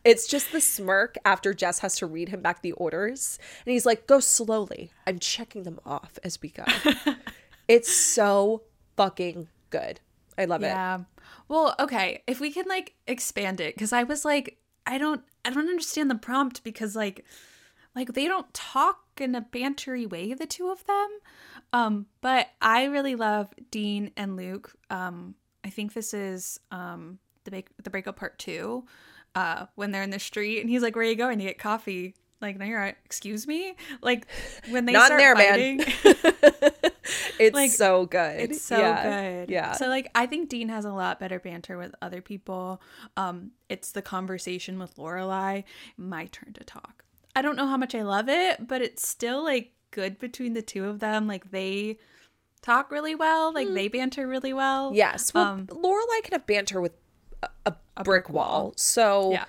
It's just the smirk after Jess has to read him back the orders. And he's like, go slowly. I'm checking them off as we go. It's so fucking good. I love it. Yeah. Well, okay. If we can like expand it, because I was like, I don't, I don't understand the prompt because like, like they don't talk in a bantery way, the two of them. Um, but I really love Dean and Luke. Um, I think this is um the break the breakup part two. Uh, when they're in the street and he's like, "Where are you going to get coffee?" Like, no, you're right. Excuse me. Like when they Not start there, fighting, man. It's like, so good. It's so yeah. good. Yeah. So like, I think Dean has a lot better banter with other people. Um, it's the conversation with Lorelai. My turn to talk. I don't know how much I love it, but it's still like good between the two of them. Like they talk really well. Like mm. they banter really well. Yes. Well, um, Lorelai can have banter with a, a, a brick, brick wall. wall. So yeah.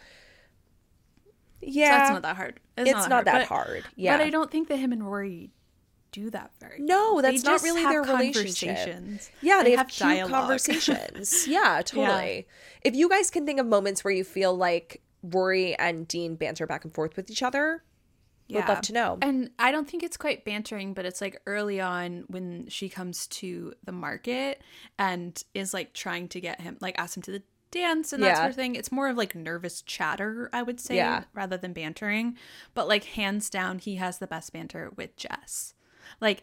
Yeah. So that's not that hard. It's, It's not, not that, that hard, hard. But, Yeah. but I don't think that him and Rory do that very No, well. that's They not just really have their relationship. conversations. Yeah, they, They have, have cute dialogue. conversations. Yeah, totally. If you guys can think of moments where you feel like Rory and Dean banter back and forth with each other, Yeah. would love to know. And I don't think it's quite bantering, but it's like early on when she comes to the market and is like trying to get him, like ask him to the dance and that Yeah. sort of thing. It's more of like nervous chatter, I would say, Yeah. rather than bantering. But like hands down, he has the best banter with Jess. Like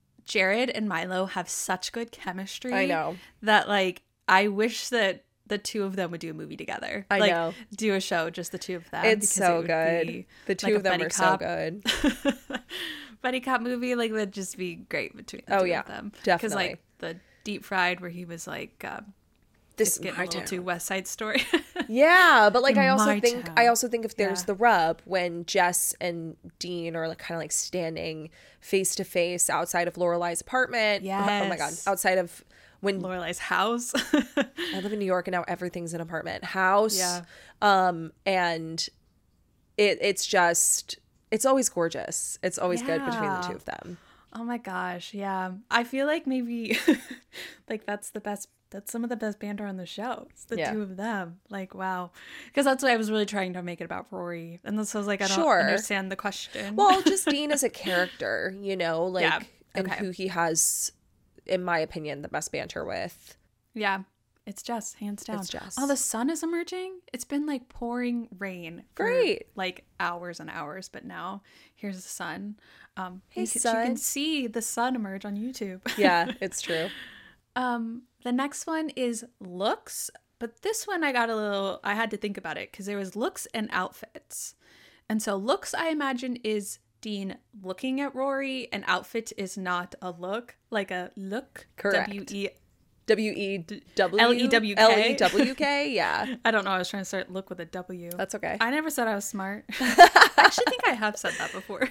Jared and Milo have such good chemistry. I know. That like I wish that the two of them would do a movie together. I like, know. Do a show, just the two of them. It's because so it would good. be The two like a of them buddy are cop. so good. Buddy cop movie, like that'd just be great between the Oh, two yeah, of them. definitely. Because like the Deep Fried, where he was like, um, This it's is getting my a little town. too West Side Story. Yeah, but like In I also my think town. I also think if there's Yeah. the rub when Jess and Dean are like kind of like standing face to face outside of Lorelai's apartment. Oh my god, Yes. outside of when Lorelai's house. I live in New York and now everything's an apartment house. Yeah. Um and it it's just it's always gorgeous. It's always good between the Yeah. two of them. Oh my gosh, yeah. I feel like maybe like that's the best that's some of the best banter on the show. It's the Yeah. two of them. Like, wow. Because that's what I was really trying to make it about Rory. And this was like, I don't Sure. understand the question. Well, just Dean as a character, you know, like Yeah. and Okay. who he has, in my opinion, the best banter with. Yeah, it's Jess, hands down. It's Jess. Oh, the sun is emerging. It's been like pouring rain for Great. like hours and hours, but now here's the sun. Um, Hey, you, can, you sun. can see the sun emerge on YouTube. Yeah, it's true. um, the next one is looks, but this one I got a little. I had to think about it because there was looks and outfits, and so looks I imagine is Dean looking at Rory, and outfit is not a look, like a look. Correct. W E W E W L E W K. L E W K, yeah. I don't know. I was trying to start look with a W. That's okay. I never said I was smart. I actually think I have said that before.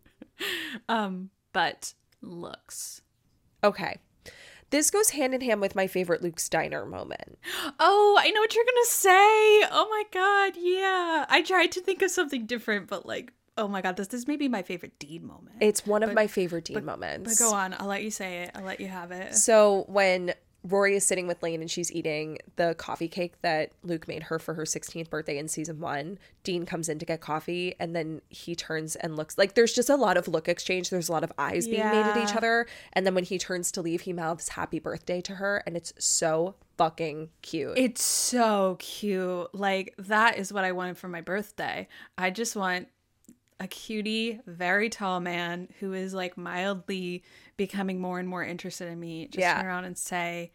um, but looks. Okay. This goes hand in hand with my favorite Luke Steiner moment. Oh, I know what you're gonna say. Oh my god, yeah. I tried to think of something different, but like, oh my god, this this may be my favorite Dean moment. It's one of But- my favorite Dean but- moments. But go on. I'll let you say it. I'll let you have it. So when Rory is sitting with Lane and she's eating the coffee cake that Luke made her for her sixteenth birthday in season one, Dean comes in to get coffee and then he turns and looks like there's just a lot of look exchange. There's a lot of eyes being made at each Yeah. other. And then when he turns to leave, he mouths happy birthday to her. And it's so fucking cute. It's so cute. Like, that is what I wanted for my birthday. I just want a cutie, very tall man who is like mildly becoming more and more interested in me. Just Yeah. turn around and say,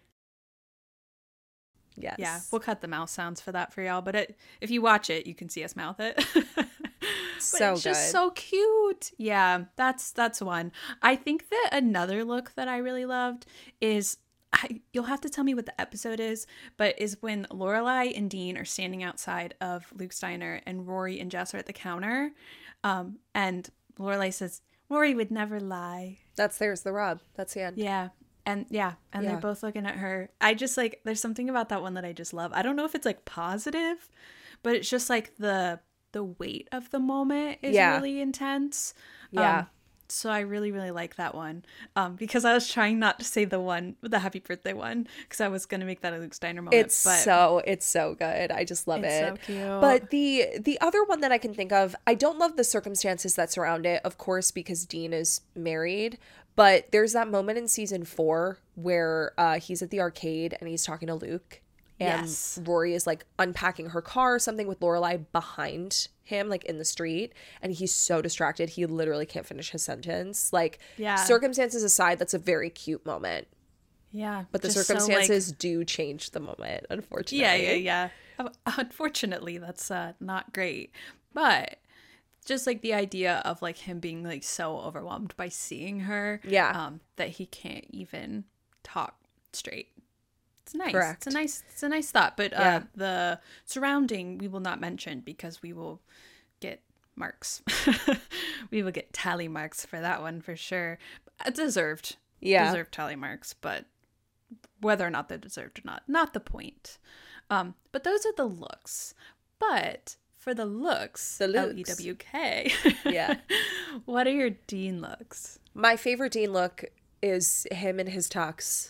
yes. yeah, we'll cut the mouth sounds for that for y'all. But it, if you watch it, you can see us mouth it. But So it's just good. so cute. Yeah, that's that's one. I think that another look that I really loved is I, you'll have to tell me what the episode is, but is when Lorelai and Dean are standing outside of Luke Steiner and Rory and Jess are at the counter, um, and Lorelai says Rory would never lie. That's there's the rub. That's the end. Yeah. And yeah, and Yeah. they're both looking at her. I just like, there's something about that one that I just love. I don't know if it's like positive, but it's just like the the weight of the moment is Yeah. really intense. Yeah. Um, So I really, really like that one. Um, because I was trying not to say the one, the happy birthday one, because I was gonna make that a Luke Steiner moment. It's but so it's so good. I just love it's it. so cute. But the the other one that I can think of, I don't love the circumstances that surround it, of course, because Dean is married. But there's that moment in season four where uh, he's at the arcade and he's talking to Luke. And Yes. Rory is like unpacking her car or something with Lorelai behind him, like in the street. And he's so distracted. He literally can't finish his sentence. Like, Yeah. circumstances aside, that's a very cute moment. Yeah. But the just so, like- circumstances do change the moment, unfortunately. yeah, yeah, yeah. Uh, Unfortunately, that's uh, not great. But just like the idea of like him being like so overwhelmed by seeing her, Yeah. um, that he can't even talk straight. It's nice. Correct. It's a nice. It's a nice thought. But uh, Yeah. the surrounding we will not mention because we will get marks. We will get tally marks for that one for sure. Uh, Deserved. Yeah. Deserved tally marks, but whether or not they're deserved or not, not the point. Um, but those are the looks. But for the looks, The L looks. E W K. Yeah. What are your Dean looks? My favorite Dean look is him in his tux.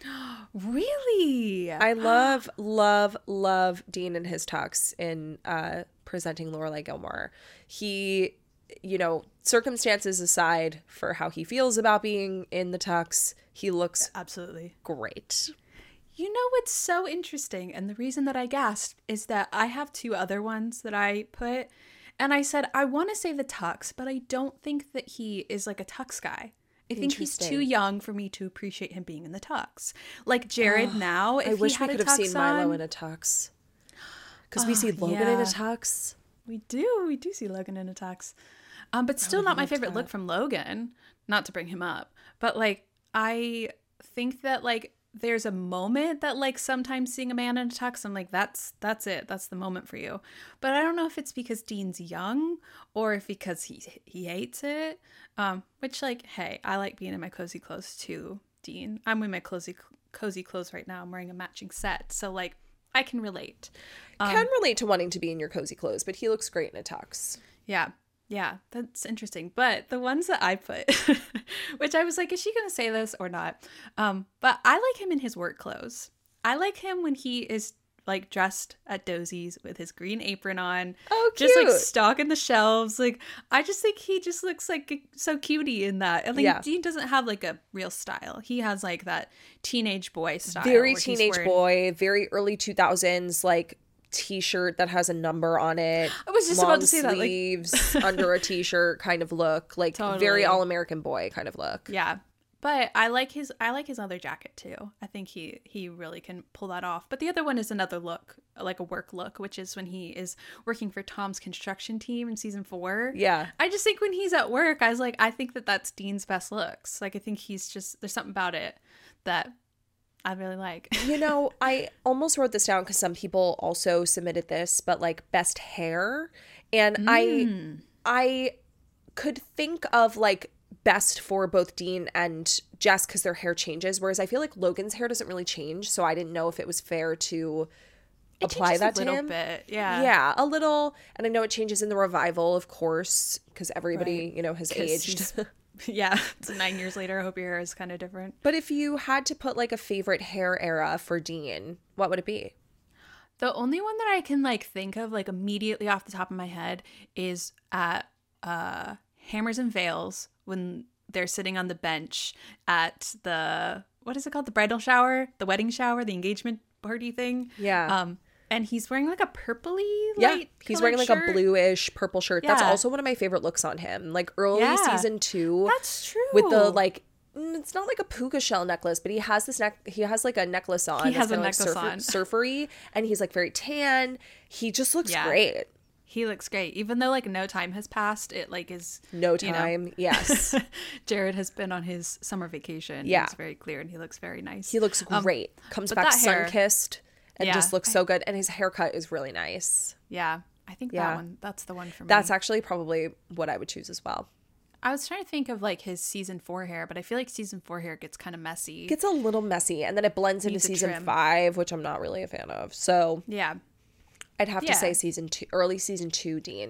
Really? I love, love, love Dean in his tux in uh, presenting Lorelai Gilmore. He, you know, circumstances aside for how he feels about being in the tux, he looks Absolutely. great. You know what's so interesting, and the reason that I gasped is that I have two other ones that I put, and I said I want to say the tux, but I don't think that he is like a tux guy. I think he's too Interesting. young for me to appreciate him being in the tux. Like Jared now, if I wish he we had could a have tux seen Milo on- in a tux. Because we see Oh, Logan in a yeah. tux. We do. We do see Logan in a tux. Um, but still not my loved favorite that. look from Logan. Not to bring him up. But like I think that like there's a moment that like sometimes seeing a man in a tux, I'm like, that's that's it. That's the moment for you. But I don't know if it's because Dean's young or if because he he hates it. Um, which like, hey, I like being in my cozy clothes too, Dean. I'm in my cozy cozy clothes right now. I'm wearing a matching set. So like I can relate. Um, Can relate to wanting to be in your cozy clothes, but he looks great in a tux. Yeah. Yeah, that's interesting. But the ones that I put, which I was like, is she going to say this or not? Um, but I like him in his work clothes. I like him when he is like dressed at Dozie's with his green apron on. Oh, Just like cute. stocking the shelves. Like, I just think he just looks like so cutie in that. I think Yeah. Dean doesn't have like a real style. He has like that teenage boy style. Very where he's teenage wearing- boy, very early two thousands, like t-shirt that has a number on it. I was just long about to say that, like- sleeves under a t-shirt kind of look, like Totally. very all-American boy kind of look. Yeah. But I like his I like his other jacket too. I think he he really can pull that off. But the other one is another look, like a work look, which is when he is working for Tom's construction team in season four. Yeah. I just think when he's at work, I was like, I think that that's Dean's best looks. Like I think he's just there's something about it that I really like. You know, I almost wrote this down because some people also submitted this, but like best hair. And I Mm. I could think of like best for both Dean and Jess because their hair changes, whereas I feel like Logan's hair doesn't really change, so I didn't know if it was fair to It apply changes that a to little him. bit. Yeah. Yeah, a little. And I know it changes in the revival, of course, because everybody, Right. you know, has 'Cause aged. he's- Yeah. It's nine years later. I hope your hair is kind of different. But if you had to put like a favorite hair era for Dean, what would it be? The only one that I can like think of like immediately off the top of my head is at uh Hammers and Veils when they're sitting on the bench at the what is it called? The bridal shower, the wedding shower, the engagement party thing. Yeah. Um and he's wearing like a purpley Yeah, light he's colored wearing like shirt. a bluish purple shirt. That's Yeah. also one of my favorite looks on him. Like early Yeah. season two That's true. with the like mm, it's not like a puka shell necklace, but he has this neck he has like a necklace on. He that's has a kinda, necklace like, on. surfery, and he's like very tan. He just looks Yeah. great. He looks great. Even though like no time has passed, it like is No you know, time. Yes. Jared has been on his summer vacation. Yeah. It's very clear and he looks very nice. He looks Um, great. Comes but back that hair- sun kissed and Yeah. just looks so good. And his haircut is really nice. Yeah. I think Yeah. that one that's the one for me. That's actually probably what I would choose as well. I was trying to think of like his season four hair, but I feel like season four hair gets kind of messy. It gets a little messy, and then it blends into Needs a season trim. five, which I'm not really a fan of. So yeah. I'd have Yeah. to say season two, early season two, Dean.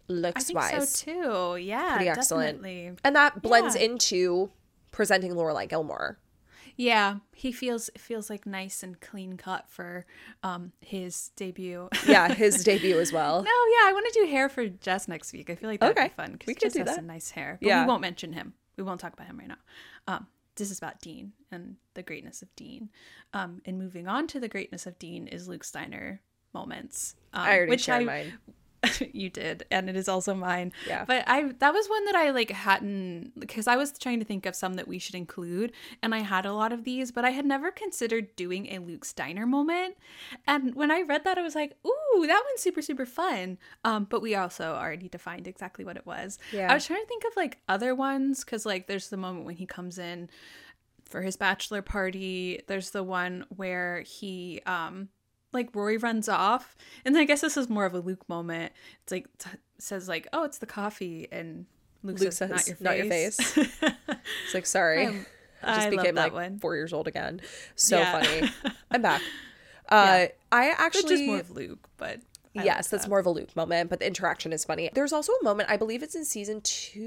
looks I think wise. so too. Yeah, Pretty excellent. definitely. And that blends Yeah. into presenting Lorelai Gilmore. Yeah, he feels feels like nice and clean cut for um his debut. Yeah, his debut as well. No, yeah, I want to do hair for Jess next week. I feel like that'd Okay, be fun because we could Jess do has that. some nice hair. But Yeah. we won't mention him. We won't talk about him right now. Um, this is about Dean and the greatness of Dean. Um, and moving on to the greatness of Dean is Luke Steiner moments. Um, I already which shared I, mine. You did, and it is also mine. Yeah. But I that was one that I like hadn't, because I was trying to think of some that we should include, and I had a lot of these, but I had never considered doing a Luke Steiner moment. And when I read that, I was like, ooh, that one's super super fun. Um, but we also already defined exactly what it was. Yeah. I was trying to think of like other ones, because like there's the moment when he comes in for his bachelor party. There's the one where he um like Rory runs off, and I guess this is more of a Luke moment. It's like t- says like, "Oh, it's the coffee," and Luke, Luke says, says, "Not your face." "Not your face." It's like, sorry. I'm- I just I became love that like one. four years old again. So Yeah. funny. I'm back. Uh, Yeah. I Which actually, is more of Luke, but I yes, like that's that. more of a Luke moment, but the interaction is funny. There's also a moment, I believe it's in season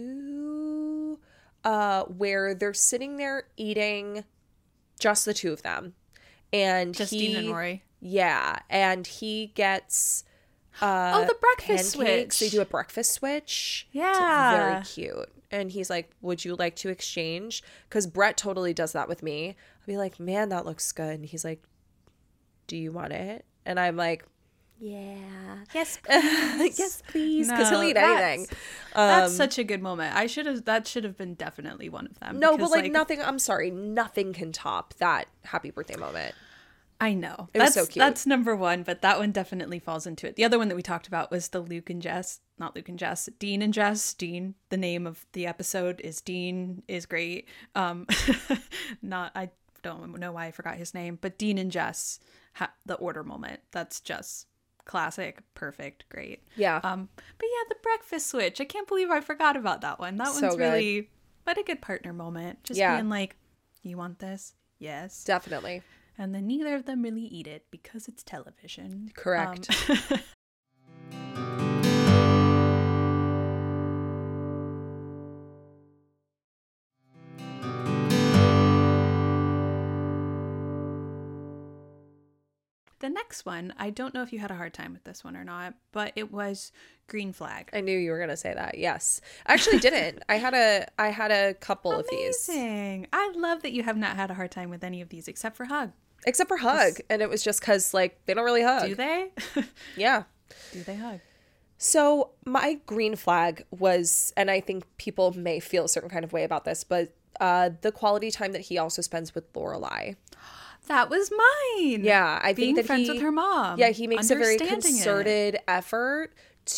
two, uh, where they're sitting there eating, just the two of them. And Just he, Dean and Rory. Yeah, and he gets uh Oh, the breakfast pancakes. switch. They do a breakfast switch. Yeah. It's very cute. And he's like, "Would you like to exchange?" Because Brett totally does that with me. I'll be like, "Man, that looks good." And he's like, "Do you want it?" And I'm like, "Yeah, Yes, yes, please," because he'll No, eat that's- anything. That's Um, such a good moment. I should have. That should have been definitely one of them. no, but because, like, nothing. I'm sorry, nothing can top that happy birthday moment. I know. It was that's so cute. that's number one, but that one definitely falls into it. The other one that we talked about was the Luke and Jess, not Luke and Jess, Dean and Jess. Dean, the name of the episode is Dean is great. Um, not I don't know why I forgot his name, but Dean and Jess, ha- the order moment. That's just classic, perfect, great. Yeah. Um, but yeah, the breakfast switch. I can't believe I forgot about that one. That So one's good. really, but a good partner moment. Just Yeah. being like, you want this? Yes. Definitely. And then neither of them really eat it because it's television. Correct. Um, the next one, I don't know if you had a hard time with this one or not, but it was green flag. I knew you were gonna say that. Yes, I actually didn't. I had a I had a couple of these, Amazing. I love that you have not had a hard time with any of these except for hug. except for hug, and it was just because like they don't really hug. Do they? Yeah. Do they hug? So my green flag was, and I think people may feel a certain kind of way about this, but uh, the quality time that he also spends with Lorelai. That was mine. Yeah, I Being think that friends he, with her mom. Yeah, he makes a very Understanding it. concerted effort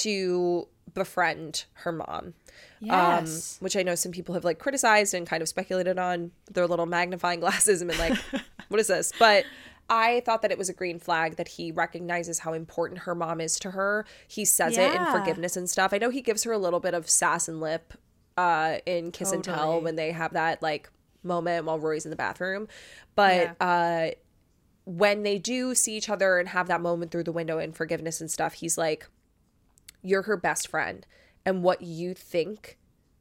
to befriend her mom. Yes. Um, which I know some people have like criticized and kind of speculated on their little magnifying glasses and been like, what is this? But I thought that it was a green flag that he recognizes how important her mom is to her. He says it in Yeah. forgiveness and stuff. I know he gives her a little bit of sass and lip uh, in Kiss and Tell Totally. when they have that like moment while Rory's in the bathroom. But uh, when they do see each other and have that moment through the window in forgiveness and stuff, he's like, you're her best friend. And what you think,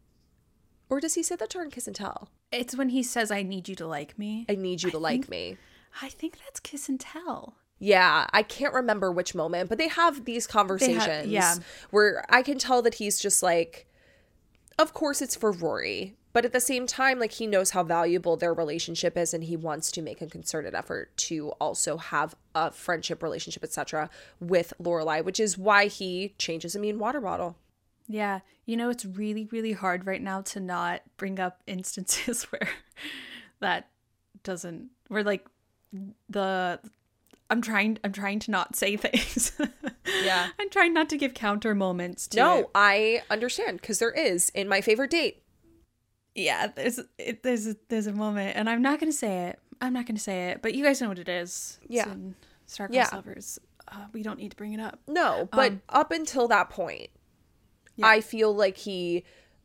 or does he say that to her in Kiss and Tell? It's when he says, I need you to like me. I need you to I like think- me. I think that's Kiss and Tell. Yeah, I can't remember which moment, but they have these conversations yeah. where I can tell that he's just like, of course it's for Rory, but at the same time, like he knows how valuable their relationship is and he wants to make a concerted effort to also have a friendship relationship, et cetera with Lorelai, which is why he changes a mean water bottle. Yeah. You know, it's really, really hard right now to not bring up instances where that doesn't, where like the, I'm trying, I'm trying to not say things. Yeah. I'm trying not to give counter moments to No, it. I understand because there is in My Favorite Date. Yeah, there's it, there's a, there's a moment, and I'm not gonna say it. I'm not gonna say it, but you guys know what it is. It's Yeah. in Star-Crossed Yeah. Lovers. Uh, we don't need to bring it up. No, but Um, up until that point, Yeah. I feel like he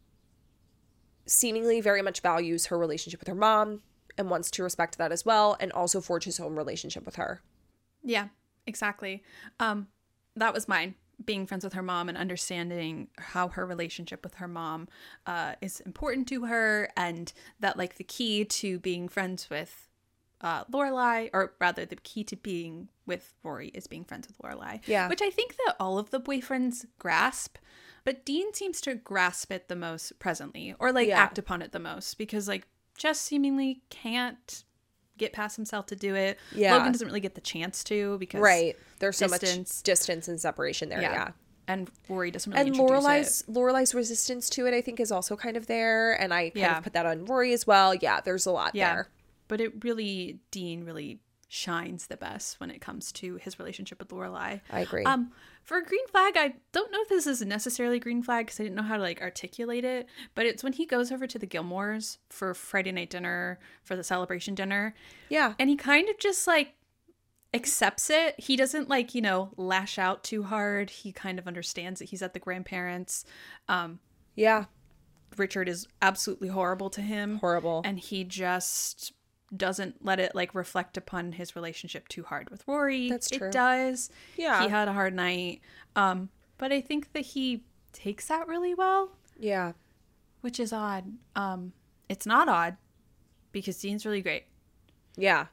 seemingly very much values her relationship with her mom and wants to respect that as well, and also forge his own relationship with her. Yeah, exactly. Um, that was mine being friends with her mom and understanding how her relationship with her mom uh, is important to her, and that like the key to being friends with uh, Lorelai, or rather the key to being with Rory is being friends with Lorelai. Yeah. Which I think that all of the boyfriends grasp, but Dean seems to grasp it the most presently, or like Yeah. act upon it the most, because like Jess seemingly can't get past himself to do it. Yeah. Logan doesn't really get the chance to because Right. There's so distance. much distance and separation there. Yeah. Yeah. And Rory doesn't really And introduce Lorelai's it. Lorelai's resistance to it, I think, is also kind of there. And I kind Yeah. of put that on Rory as well. Yeah, there's a lot Yeah. there. But it really, Dean really shines the best when it comes to his relationship with Lorelai. I agree. Um, for a green flag, I don't know if this is necessarily a green flag because I didn't know how to like articulate it, but it's when he goes over to the Gilmores for Friday night dinner, for the celebration dinner, Yeah. and he kind of just like accepts it. He doesn't like, you know, lash out too hard. He kind of understands that he's at the grandparents'. Um, Yeah. Richard is absolutely horrible to him. Horrible. And he just doesn't let it like reflect upon his relationship too hard with Rory. That's true. It does. Yeah. He had a hard night. Um, but I think that he takes that really well, Yeah. which is odd. Um, it's not odd because Dean's really great. Yeah.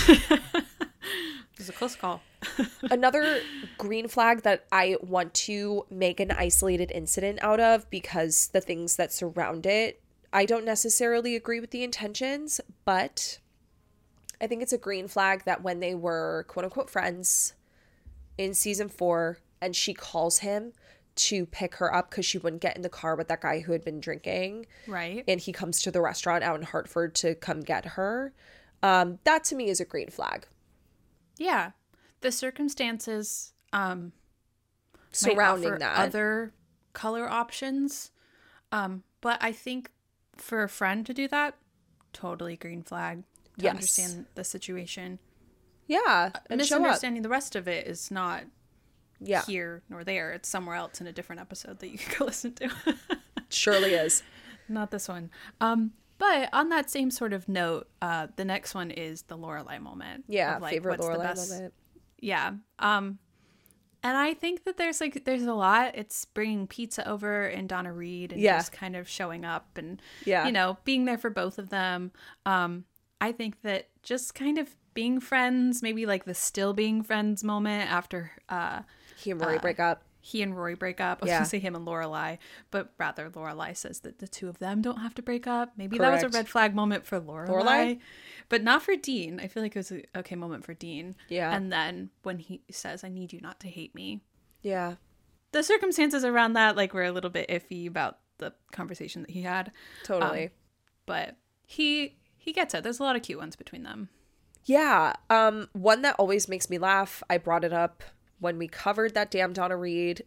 It was a close call. Another green flag that I want to make an isolated incident out of, because the things that surround it, I don't necessarily agree with the intentions, but I think it's a green flag that when they were quote unquote friends in season four and she calls him to pick her up because she wouldn't get in the car with that guy who had been drinking, Right. and he comes to the restaurant out in Hartford to come get her. Um, that to me is a green flag. Yeah. The circumstances um, might Surrounding offer that. other color options. Um, but I think for a friend to do that, totally green flag to Yes. understand the situation. Yeah. And show up. Misunderstanding the rest of it is not Yeah. here nor there. It's somewhere else in a different episode that you can go listen to. Surely is. Not this one. Um, but on that same sort of note, uh, the next one is the Lorelai moment. Yeah, of, like, favorite what's the Lorelai best- moment. Yeah. Um, and I think that there's like there's a lot. It's bringing pizza over and Donna Reed and Yeah. just kind of showing up and Yeah. you know being there for both of them. Um, I think that just kind of being friends, maybe like the still being friends moment after uh, He and Rory break up. he and Rory break up. I was Yeah. gonna say him and Lorelai, but rather Lorelai says that the two of them don't have to break up. Maybe that was a Correct. red flag moment for Lorelai, Lorelai? but not for Dean. I feel like it was a okay moment for Dean. Yeah. And then when he says, "I need you not to hate me," Yeah. the circumstances around that like were a little bit iffy about the conversation that he had. Totally. Um, but he he gets it. There's a lot of cute ones between them. Yeah. Um, one that always makes me laugh, I brought it up when we covered that damn Donna Reed.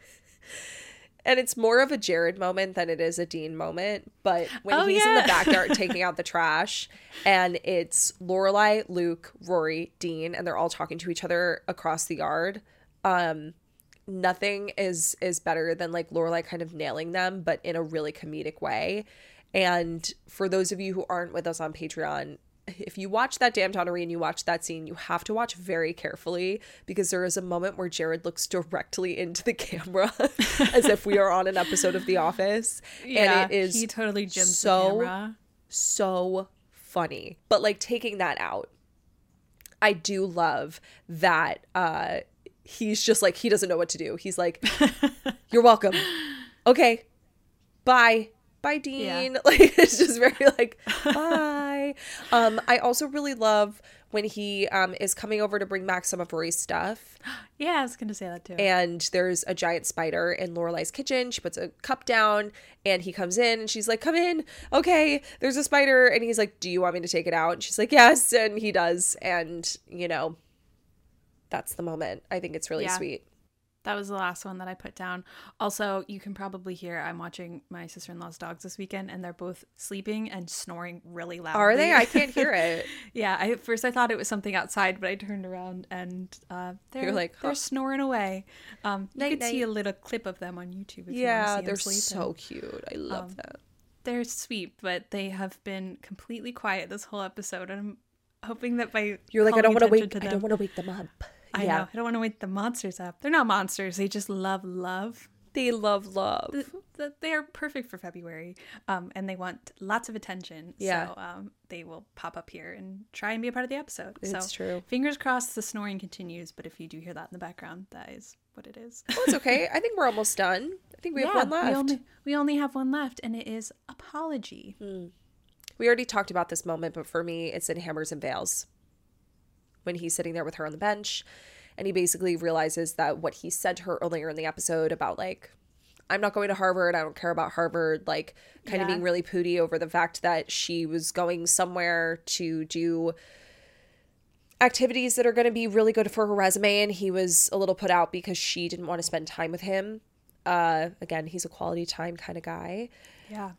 And it's more of a Jared moment than it is a Dean moment. But when Oh, he's in yeah. the backyard taking out the trash, and it's Lorelai, Luke, Rory, Dean, and they're all talking to each other across the yard. Um, nothing is is better than like Lorelai kind of nailing them, but in a really comedic way. And for those of you who aren't with us on Patreon, if you watch that damn Donna Reed and you watch that scene, you have to watch very carefully, because there is a moment where Jared looks directly into the camera as if we are on an episode of The Office. Yeah, and it is he totally jims the so, camera. so funny. But like taking that out, I do love that uh, he's just like, he doesn't know what to do. He's like, you're welcome. Okay, bye. Bye, Dean. Yeah. Like, it's just very like, bye. Um, I also really love when he um is coming over to bring back some of Rory's stuff, Yeah, I was gonna say that too. and there's a giant spider in Lorelai's kitchen. She puts a cup down, and he comes in, and she's like, come in. Okay, there's a spider. And he's like, do you want me to take it out? And she's like, yes. And he does. And, you know, that's the moment. I think it's really Yeah. sweet. That was the last one that I put down. Also, you can probably hear I'm watching my sister-in-law's dogs this weekend, and they're both sleeping and snoring really loudly. Are they? I can't hear it. Yeah, I, at first I thought it was something outside, but I turned around and uh, they're You're like, huh. they're snoring away. Um, you Night, could see night. a little clip of them on YouTube. If you Yeah, want to see they're them sleeping. so cute. I love Um, that. They're sweet, but they have been completely quiet this whole episode, and I'm hoping that by You're like, I don't calling want to attention wake. to I them- don't want to wake them up. I Yeah. know. I don't want to wake the monsters up. They're not monsters. They just love love. They love love. Th- th- They are perfect for February, um, and they want lots of attention. Yeah. So um, they will pop up here and try and be a part of the episode. It's so true. Fingers crossed the snoring continues, but if you do hear that in the background, that is what it is. Well, it's okay. I think we're almost done. I think we have one left. We only, we only have one left, and it is apology. We already talked about this moment, but for me, it's in Hammers and Veils. When he's sitting there with her on the bench, and he basically realizes that what he said to her earlier in the episode about, like, I'm not going to Harvard, I don't care about Harvard, like, kind Yeah. of being really pooty over the fact that she was going somewhere to do activities that are going to be really good for her resume, and he was a little put out because she didn't want to spend time with him. Uh, again, he's a quality time kind of guy. Yeah.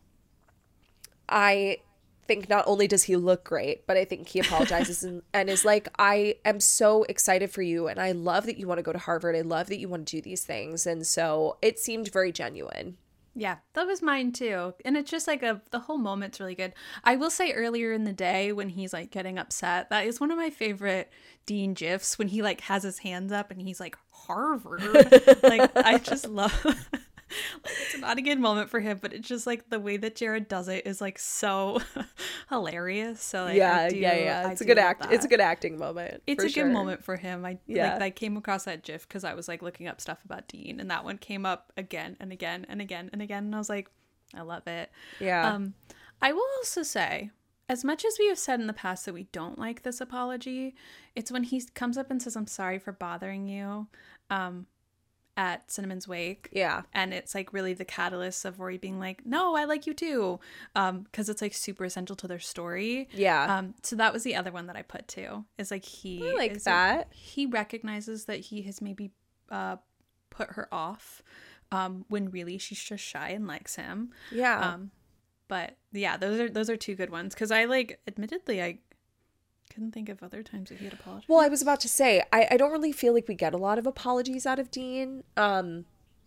I think not only does he look great, but I think he apologizes and, and is like, I am so excited for you, and I love that you want to go to Harvard. I love that you want to do these things. And so it seemed very genuine. Yeah, that was mine too. And it's just like a the whole moment's really good. I will say earlier in the day when he's like getting upset, that is one of my favorite Dean gifs when he like has his hands up and he's like Harvard. Like I just love like it's not a good moment for him, but it's just like the way that Jared does it is like so hilarious. So like yeah, I do, yeah, yeah. I It's a do good love act. that. It's a good acting moment. It's for a sure. good moment for him. I Yeah. like I came across that GIF because I was like looking up stuff about Dean, and that one came up again and again and again and again, and I was like, I love it. Yeah. Um, I will also say, as much as we have said in the past that we don't like this apology, it's when he comes up and says, "I'm sorry for bothering you," um, at Cinnamon's wake. Yeah. And it's like really the catalyst of Rory being like, no, I like you too. Um, because it's like super essential to their story. Yeah. Um, so that was the other one that I put too. Is like he I like is that. he recognizes that he has maybe uh put her off. Um, when really she's just shy and likes him. Yeah. Um, but yeah, those are those are two good ones. Cause I like admittedly I couldn't think of other times that he had apologized. Well, I was about to say, I, I don't really feel like we get a lot of apologies out of Dean. Um,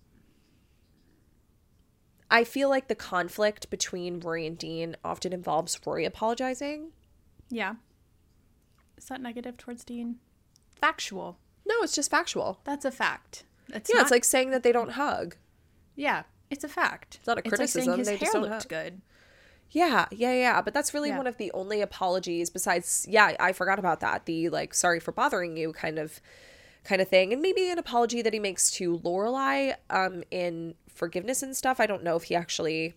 I feel like the conflict between Rory and Dean often involves Rory apologizing. Yeah. Is that negative towards Dean? Factual. No, it's just factual. That's a fact. It's yeah, not, it's like saying that they don't hug. yeah, it's a fact. It's not a criticism, It's like saying his they just hair don't looked have- good. Yeah, yeah, yeah. But that's really Yeah. one of the only apologies besides, yeah, I forgot about that. The like, sorry for bothering you kind of kind of thing. And maybe an apology that he makes to Lorelai um, in forgiveness and stuff. I don't know if he actually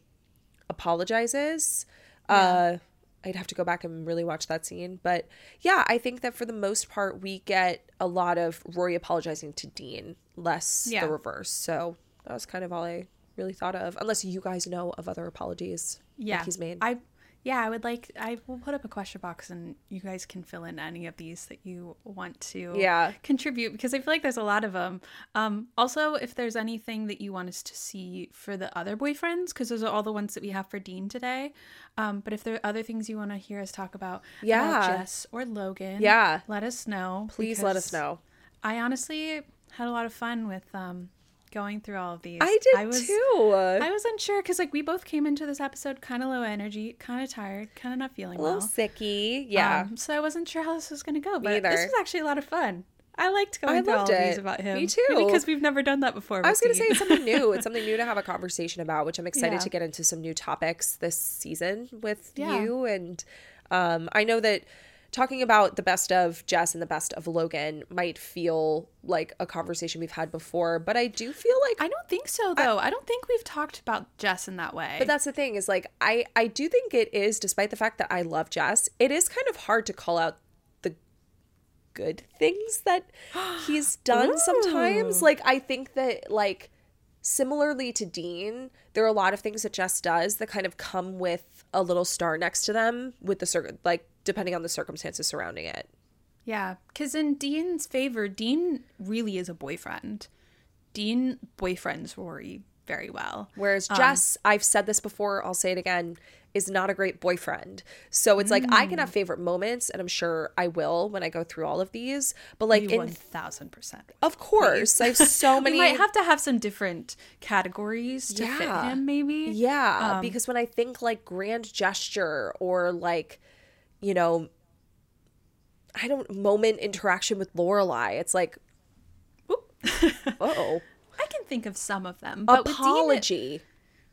apologizes. Yeah. Uh, I'd have to go back and really watch that scene. But yeah, I think that for the most part, we get a lot of Rory apologizing to Dean, less Yeah. the reverse. So that was kind of all I really thought of. Unless you guys know of other apologies Yeah. that he's made. I yeah, I would like I will put up a question box and you guys can fill in any of these that you want to Yeah. contribute because I feel like there's a lot of them. Um also if there's anything that you want us to see for the other boyfriends because those are all the ones that we have for Dean today. Um but if there are other things you want to hear us talk about Yeah. about Jess or Logan, Yeah. let us know. Please let us because know. I honestly had a lot of fun with um going through all of these. I did I was, too. I was unsure because like we both came into this episode kind of low energy, kind of tired, kind of not feeling a little well. sicky. Yeah. Um, so I wasn't sure how this was going to go, but either. this was actually a lot of fun. I liked going I through all loved of these it. about him. Me too. Maybe because we've never done that before. I was going going to say it's something new. It's something new to have a conversation about, which I'm excited Yeah. to get into some new topics this season with Yeah. you. And um, I know that talking about the best of Jess and the best of Logan might feel like a conversation we've had before, but I do feel like I don't think so, though. I, I don't think we've talked about Jess in that way. But that's the thing is like I I do think it is, despite the fact that I love Jess, it is kind of hard to call out the good things that he's done sometimes. Ooh. Like I think that like similarly to Dean, there are a lot of things that Jess does that kind of come with a little star next to them with the cir- like depending on the circumstances surrounding it. Yeah, because in Dean's favor, Dean really is a boyfriend. Dean boyfriends Rory very well. Whereas Um, Jess, I've said this before, I'll say it again, is not a great boyfriend. So it's like I can have favorite moments, and I'm sure I will when I go through all of these. But like You in one thousand percent. of course, I have so many. We might have to have some different categories to fit Yeah. him, maybe. Yeah, Um, because when I think like grand gesture or like, you know, I don't moment interaction with Lorelai. It's like, uh-oh. I can think of some of them. But Apology. With Dean,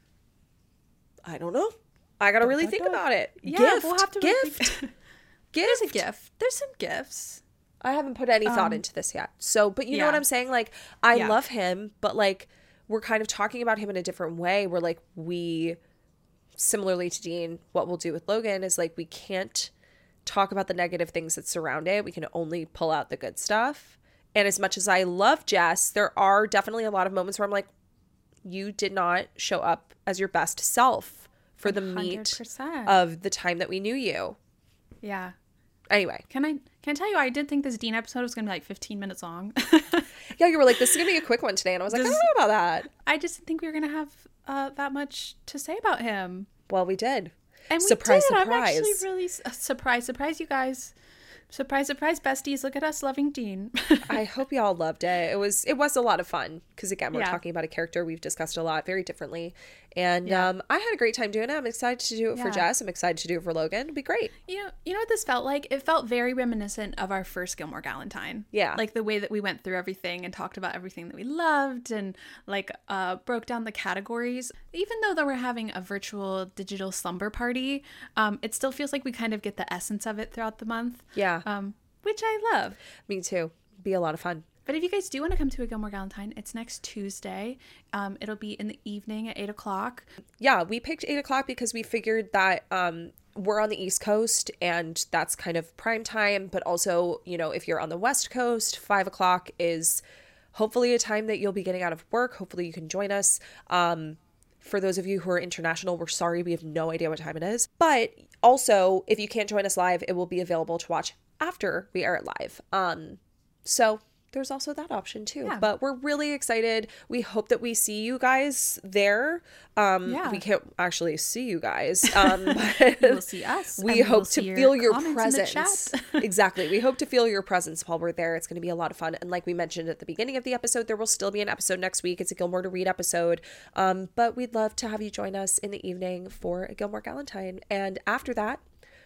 I don't know. I gotta really think about it. Yeah, gift. we'll have to gift. Gift. gift. There's a gift. There's some gifts. I haven't put any thought Um, into this yet. So, but you know yeah. what I'm saying? Like, I Yeah. love him, but like, we're kind of talking about him in a different way. We're like, we, similarly to Dean, what we'll do with Logan is like, we can't talk about the negative things that surround it. We can only pull out the good stuff. And as much as I love Jess, there are definitely a lot of moments where I'm like, you did not show up as your best self for the one hundred percent. meat of the time that we knew you. Yeah. Anyway. Can I can I tell you, I did think this Dean episode was going to be like fifteen minutes long. Yeah, you were like, this is going to be a quick one today. And I was like, This- I don't know about that. I just didn't think we were going to have uh, that much to say about him. Well, we did. And we Surprise, did. I'm surprise. actually really uh, surprise, surprise, you guys. Surprise, surprise, besties. Look at us loving Dean. I hope y'all loved it. It was it was a lot of fun because again, we're Yeah. talking about a character we've discussed a lot, very differently, and Yeah. um, I had a great time doing it. I'm excited to do it for Yeah. Jess. I'm excited to do it for Logan. It'll be great. You know, you know what this felt like? It felt very reminiscent of our first Gilmore Galentine. Yeah. Like the way that we went through everything and talked about everything that we loved and like uh broke down the categories. Even though that we're having a virtual digital slumber party, um, it still feels like we kind of get the essence of it throughout the month. Yeah, Um, which I love. me too. Be a lot of fun. But if you guys do want to come to a Gilmore Galentine, it's next Tuesday. Um, it'll be in the evening at eight o'clock. Yeah, we picked eight o'clock because we figured that um, we're on the East Coast and that's kind of prime time. But also, you know, if you're on the West Coast, five o'clock is hopefully a time that you'll be getting out of work. Hopefully you can join us. Um, for those of you who are international, we're sorry. We have no idea what time it is. But also, if you can't join us live, it will be available to watch after we air it live. Um, so there's also that option too. Yeah. But we're really excited. We hope that we see you guys there. Um, Yeah. We can't actually see you guys. Um, but You will see us. we and will hope to see feel your comments in the presence. chat. Exactly. We hope to feel your presence while we're there. It's going to be a lot of fun. And like we mentioned at the beginning of the episode, there will still be an episode next week. It's a Gilmore to Read episode. Um, but we'd love to have you join us in the evening for a Gilmore Galentine. And after that,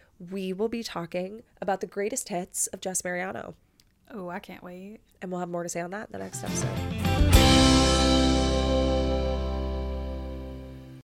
we will be talking about the greatest hits of Jess Mariano. Oh, I can't wait. And we'll have more to say on that in the next episode.